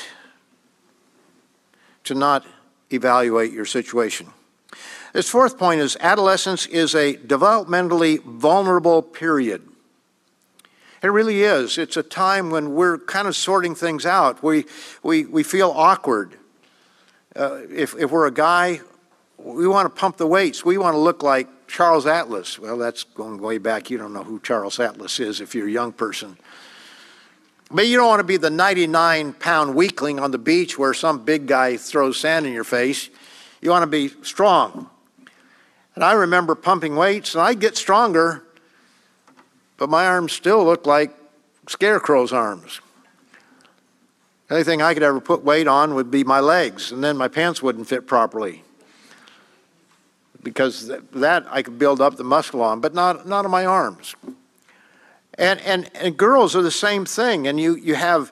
to not evaluate your situation. His fourth point is adolescence is a developmentally vulnerable period. It really is. It's a time when we're kind of sorting things out. We feel awkward. If we're a guy, we want to pump the weights. We want to look like Charles Atlas. Well, that's going way back. You don't know who Charles Atlas is if you're a young person. But you don't want to be the 99-pound weakling on the beach where some big guy throws sand in your face. You want to be strong. And I remember pumping weights, and I'd get stronger, but my arms still look like scarecrow's arms. The only thing I could ever put weight on would be my legs, and then my pants wouldn't fit properly. Because that I could build up the muscle on, but not on my arms. And girls are the same thing, and you have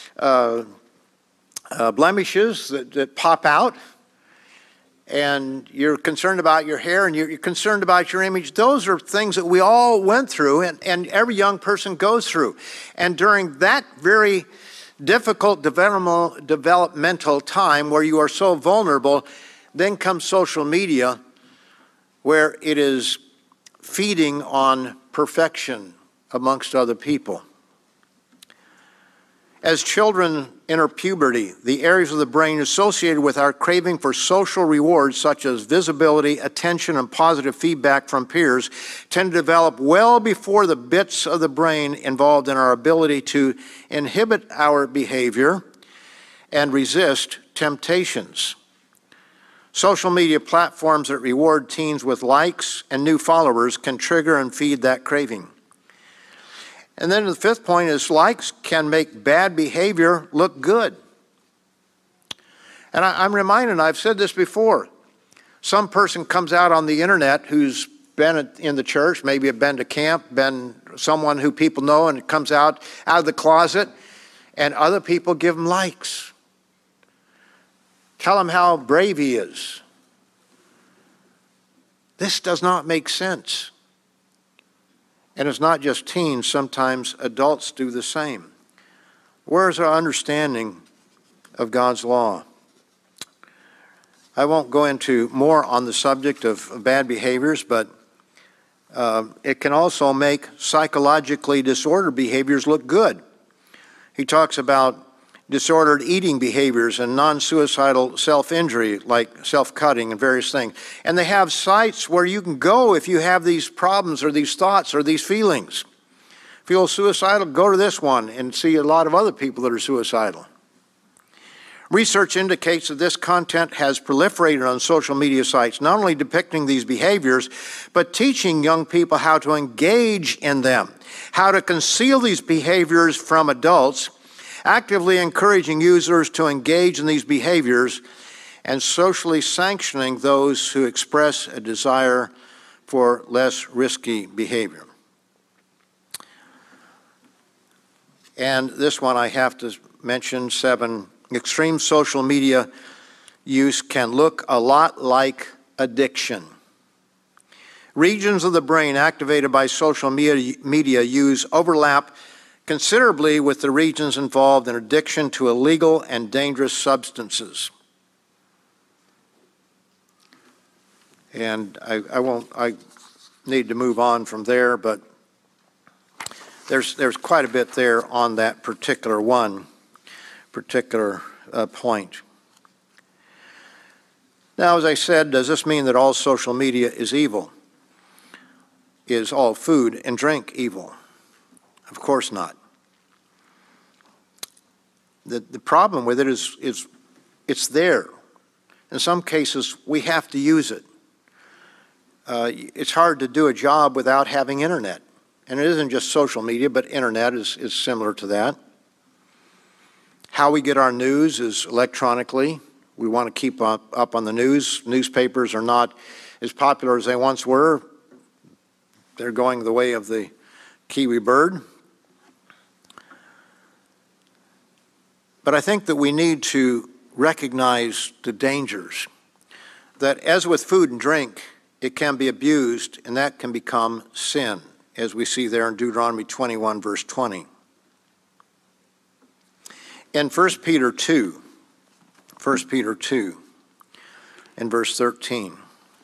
blemishes that pop out, and you're concerned about your hair, and you're concerned about your image. Those are things that we all went through, and every young person goes through. And during that very difficult developmental time where you are so vulnerable, then comes social media, where it is feeding on perfection amongst other people. As children enter puberty, the areas of the brain associated with our craving for social rewards, such as visibility, attention, and positive feedback from peers, tend to develop well before the bits of the brain involved in our ability to inhibit our behavior and resist temptations. Social media platforms that reward teens with likes and new followers can trigger and feed that craving. And then the fifth point is likes can make bad behavior look good. And I'm reminded, I've said this before, some person comes out on the internet who's been in the church, maybe have been to camp, been someone who people know, and comes out of the closet, and other people give him likes. Tell him how brave he is. This does not make sense. And it's not just teens, sometimes adults do the same. Where's our understanding of God's law? I won't go into more on the subject of bad behaviors, but it can also make psychologically disordered behaviors look good. He talks about disordered eating behaviors and non-suicidal self-injury, like self-cutting and various things. And they have sites where you can go if you have these problems or these thoughts or these feelings. Feel suicidal, go to this one and see a lot of other people that are suicidal. Research indicates that this content has proliferated on social media sites, not only depicting these behaviors, but teaching young people how to engage in them, how to conceal these behaviors from adults, actively encouraging users to engage in these behaviors, and socially sanctioning those who express a desire for less risky behavior. And this one I have to mention, 7, extreme social media use can look a lot like addiction. Regions of the brain activated by social media use overlap considerably with the regions involved in addiction to illegal and dangerous substances. And I need to move on from there, but there's quite a bit there on that particular point. Now, as I said, does this mean that all social media is evil? Is all food and drink evil? Of course not. The problem with it is it's there. In some cases, we have to use it. It's hard to do a job without having internet. And it isn't just social media, but internet is similar to that. How we get our news is electronically. We want to keep up on the news. Newspapers are not as popular as they once were. They're going the way of the kiwi bird. But I think that we need to recognize the dangers, that as with food and drink, it can be abused, and that can become sin, as we see there in Deuteronomy 21, verse 20. In 1 Peter 2, in verse 13,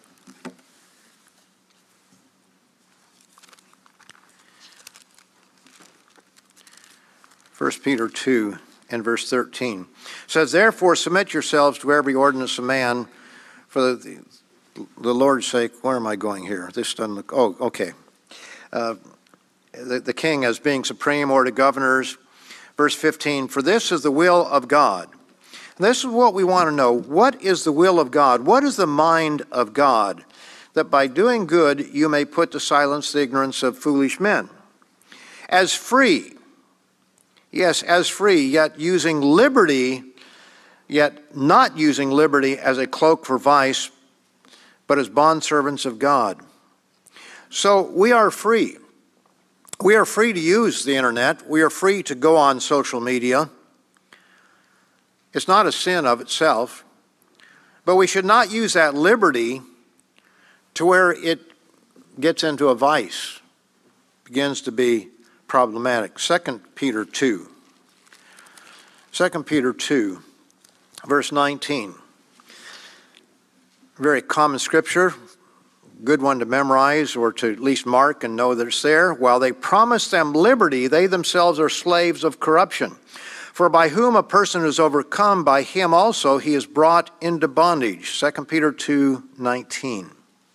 First Peter 2 and verse 13 says, "Therefore submit yourselves to every ordinance of man for the Lord's sake." Where am I going here? This doesn't look, oh, okay. The king as being supreme, or to governors. Verse 15, "For this is the will of God." And this is what we want to know. What is the will of God? What is the mind of God? "That by doing good you may put to silence the ignorance of foolish men. As free," Yes, as free, yet not using liberty as a cloak for vice, but as bondservants of God. So we are free. We are free to use the internet. We are free to go on social media. It's not a sin of itself, but we should not use that liberty to where it gets into a vice, begins to be problematic. 2 Peter 2. 2 Peter 2, verse 19. Very common scripture, good one to memorize or to at least mark and know that it's there. While they promise them liberty, they themselves are slaves of corruption. For by whom a person is overcome, by him also he is brought into bondage. 2 Peter 2:19.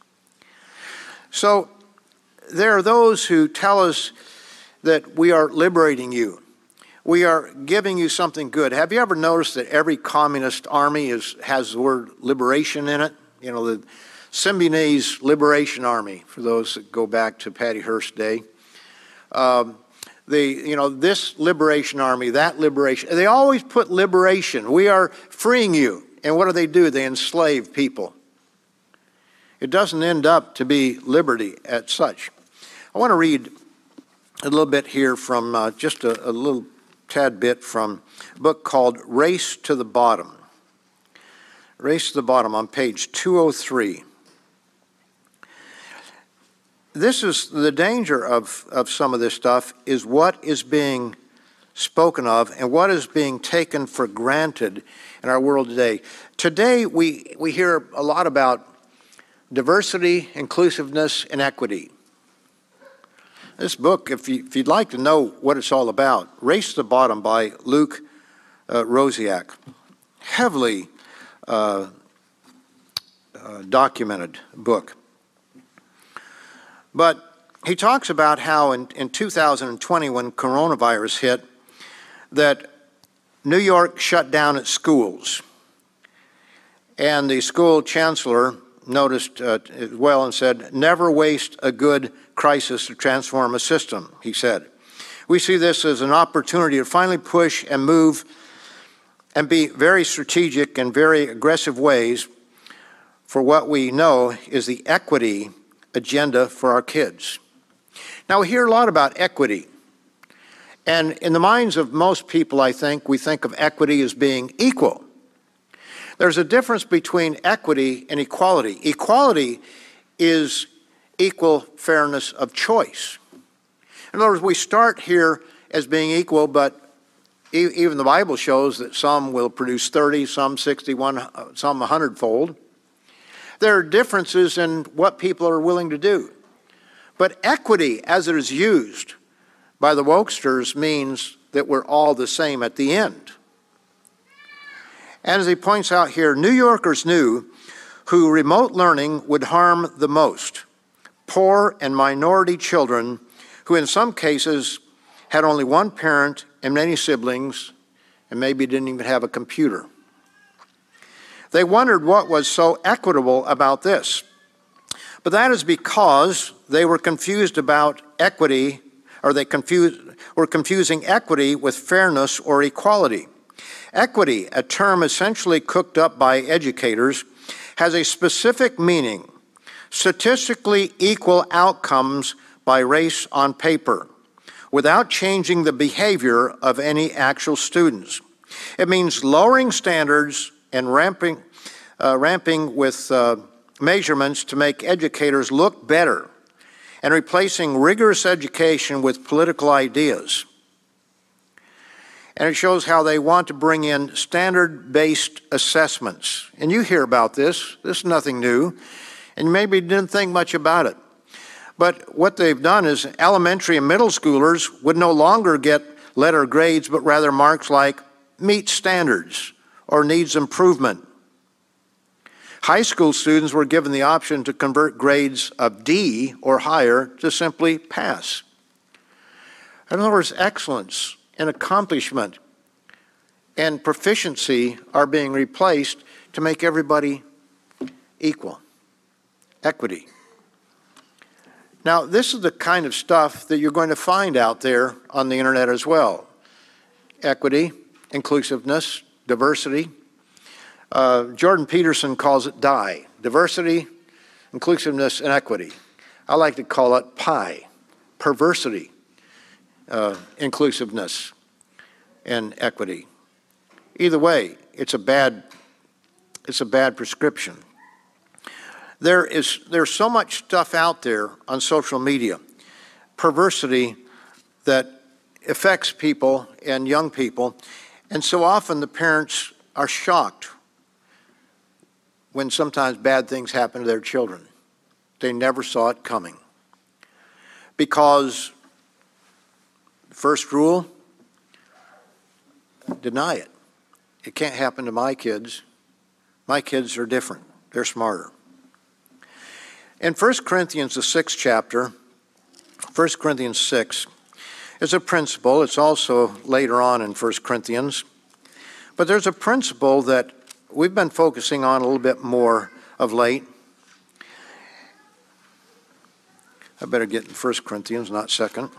So there are those who tell us that we are liberating you. We are giving you something good. Have you ever noticed that every communist army has the word liberation in it? You know, the Symbionese Liberation Army, for those that go back to Patty Hearst's day. This liberation army, that liberation, they always put liberation. We are freeing you. And what do? They enslave people. It doesn't end up to be liberty as such. I want to read a little bit here from just a little tad bit from a book called Race to the Bottom. Race to the Bottom on page 203. This is the danger of some of this stuff, is what is being spoken of and what is being taken for granted in our world today. Today we hear a lot about diversity, inclusiveness, and equity. This book, if you'd like to know what it's all about, Race to the Bottom by Luke Rosiak. Heavily documented book. But he talks about how in 2020, when coronavirus hit, that New York shut down its schools. And the school chancellor noticed as well and said, "Never waste a good crisis to transform a system," he said. We see this as an opportunity to finally push and move and be very strategic in very aggressive ways for what we know is the equity agenda for our kids. Now, we hear a lot about equity. And in the minds of most people, I think, we think of equity as being equal. There's a difference between equity and equality. Equality is equal fairness of choice. In other words, we start here as being equal, but even the Bible shows that some will produce 30, some 61, some 100-fold. There are differences in what people are willing to do. But equity, as it is used by the wokesters, means that we're all the same at the end. And as he points out here, New Yorkers knew who remote learning would harm the most: poor and minority children who in some cases had only one parent and many siblings and maybe didn't even have a computer. They wondered what was so equitable about this. But that is because they were confused about equity, or were confusing equity with fairness or equality. Equity, a term essentially cooked up by educators, has a specific meaning: statistically equal outcomes by race on paper, without changing the behavior of any actual students. It means lowering standards and ramping with measurements to make educators look better, and replacing rigorous education with political ideas. And it shows how they want to bring in standard-based assessments. And you hear about this. This is nothing new, and maybe didn't think much about it. But what they've done is elementary and middle schoolers would no longer get letter grades, but rather marks like meet standards or needs improvement. High school students were given the option to convert grades of D or higher to simply pass. In other words, excellence and accomplishment and proficiency are being replaced to make everybody equal. Equity. Now, this is the kind of stuff that you're going to find out there on the internet as well. equity, inclusiveness, diversity. Jordan Peterson calls it DIE, diversity, inclusiveness, and equity. I like to call it PIE, perversity, inclusiveness, and equity. Either way, it's a bad prescription. There's so much stuff out there on social media, perversity that affects people and young people, and so often the parents are shocked when sometimes bad things happen to their children. They never saw it coming. Because first rule, deny it. It can't happen to my kids. My kids are different. They're smarter. In 1 Corinthians, the 6th chapter, 1 Corinthians 6, is a principle. It's also later on in 1 Corinthians. But there's a principle that we've been focusing on a little bit more of late. I better get in 1 Corinthians, not 2nd.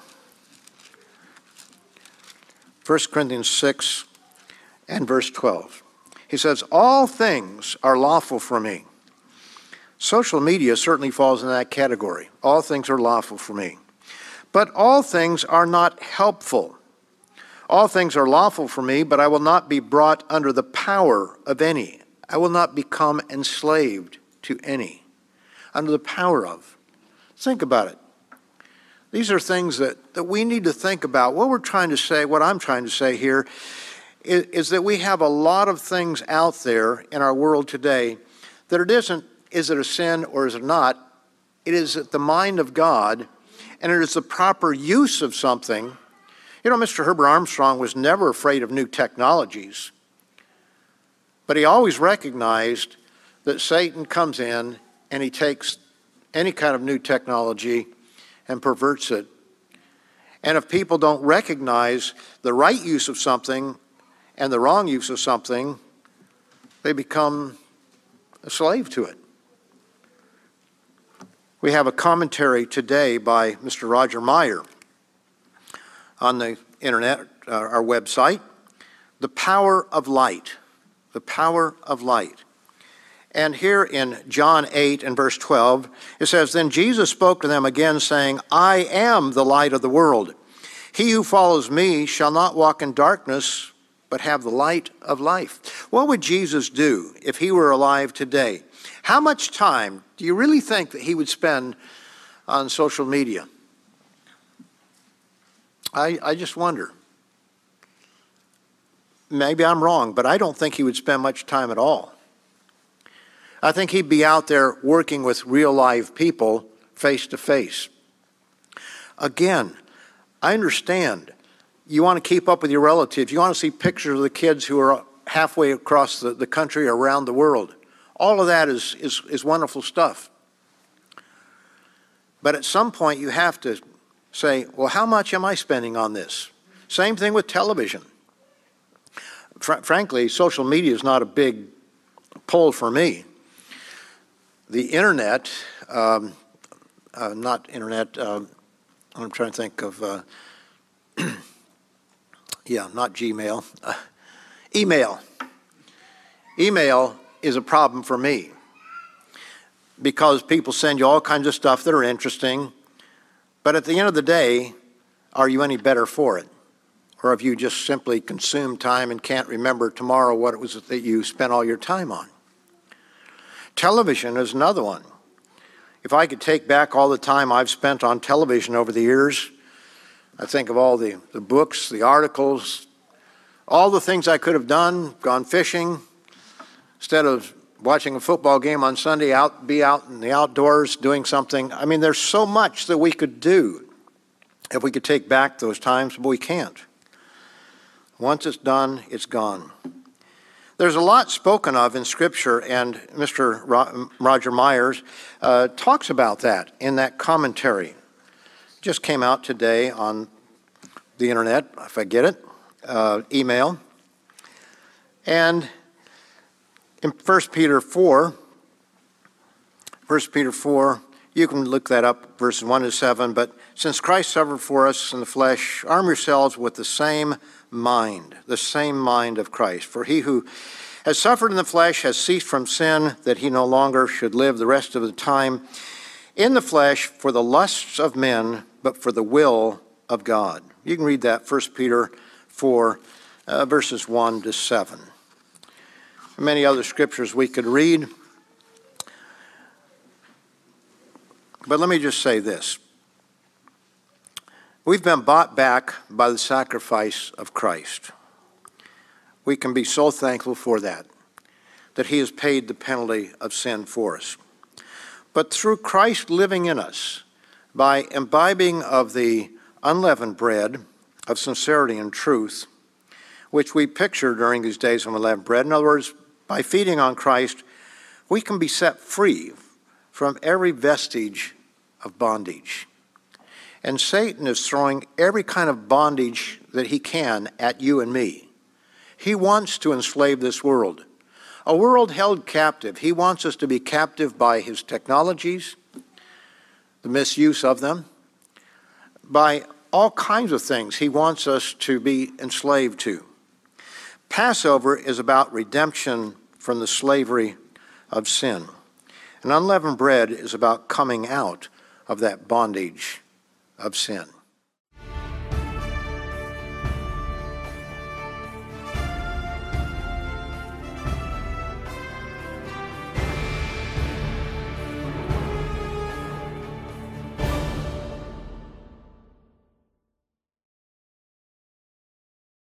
1 Corinthians 6 and verse 12. He says, all things are lawful for me. Social media certainly falls in that category. All things are lawful for me. But all things are not helpful. All things are lawful for me, but I will not be brought under the power of any. I will not become enslaved to any. Under the power of. Think about it. These are things that we need to think about. What we're trying to say, what I'm trying to say here, is that we have a lot of things out there in our world today that it isn't, is it a sin or is it not? It is at the mind of God, and it is the proper use of something. You know, Mr. Herbert Armstrong was never afraid of new technologies, but he always recognized that Satan comes in and he takes any kind of new technology and perverts it. And if people don't recognize the right use of something and the wrong use of something, they become a slave to it. We have a commentary today by Mr. Roger Meyer on the internet, our website, The Power of Light. The Power of Light. And here in John 8 and verse 12, it says, then Jesus spoke to them again, saying, I am the light of the world. He who follows me shall not walk in darkness, but have the light of life. What would Jesus do if he were alive today? How much time do you really think that he would spend on social media? I just wonder. Maybe I'm wrong, but I don't think he would spend much time at all. I think he'd be out there working with real live people face to face. Again, I understand. You want to keep up with your relatives. You want to see pictures of the kids who are halfway across the country or around the world. All of that is wonderful stuff. But at some point you have to say, well, how much am I spending on this? Same thing with television. Frankly, social media is not a big pull for me. The internet, not internet, I'm trying to think of, not Gmail, email. Email is a problem for me because people send you all kinds of stuff that are interesting, but at the end of the day, are you any better for it? Or have you just simply consumed time and can't remember tomorrow what it was that you spent all your time on? Television is another one. If I could take back all the time I've spent on television over the years, I think of all the books, the articles, all the things I could have done, gone fishing, instead of watching a football game on Sunday, be out in the outdoors doing something. I mean, there's so much that we could do if we could take back those times, but we can't. Once it's done, it's gone. There's a lot spoken of in Scripture, and Mr. Roger Myers talks about that in that commentary. Just came out today on the internet, if I get it, email. And in 1 Peter 4, You can look that up, verses 1 to 7. But since Christ suffered for us in the flesh, arm yourselves with the same mind of Christ. For he who has suffered in the flesh has ceased from sin, that he no longer should live the rest of the time in the flesh for the lusts of men, but for the will of God. You can read that, 1 Peter 4, verses 1 to 7. Many other scriptures we could read. But let me just say this. We've been bought back by the sacrifice of Christ. We can be so thankful for that he has paid the penalty of sin for us. But through Christ living in us, by imbibing of the unleavened bread of sincerity and truth, which we picture during these days of unleavened bread, in other words, by feeding on Christ, we can be set free from every vestige of bondage. And Satan is throwing every kind of bondage that he can at you and me. He wants to enslave this world. A world held captive. He wants us to be captive by his technologies, the misuse of them, by all kinds of things he wants us to be enslaved to. Passover is about redemption from the slavery of sin. And unleavened bread is about coming out of that bondage of sin.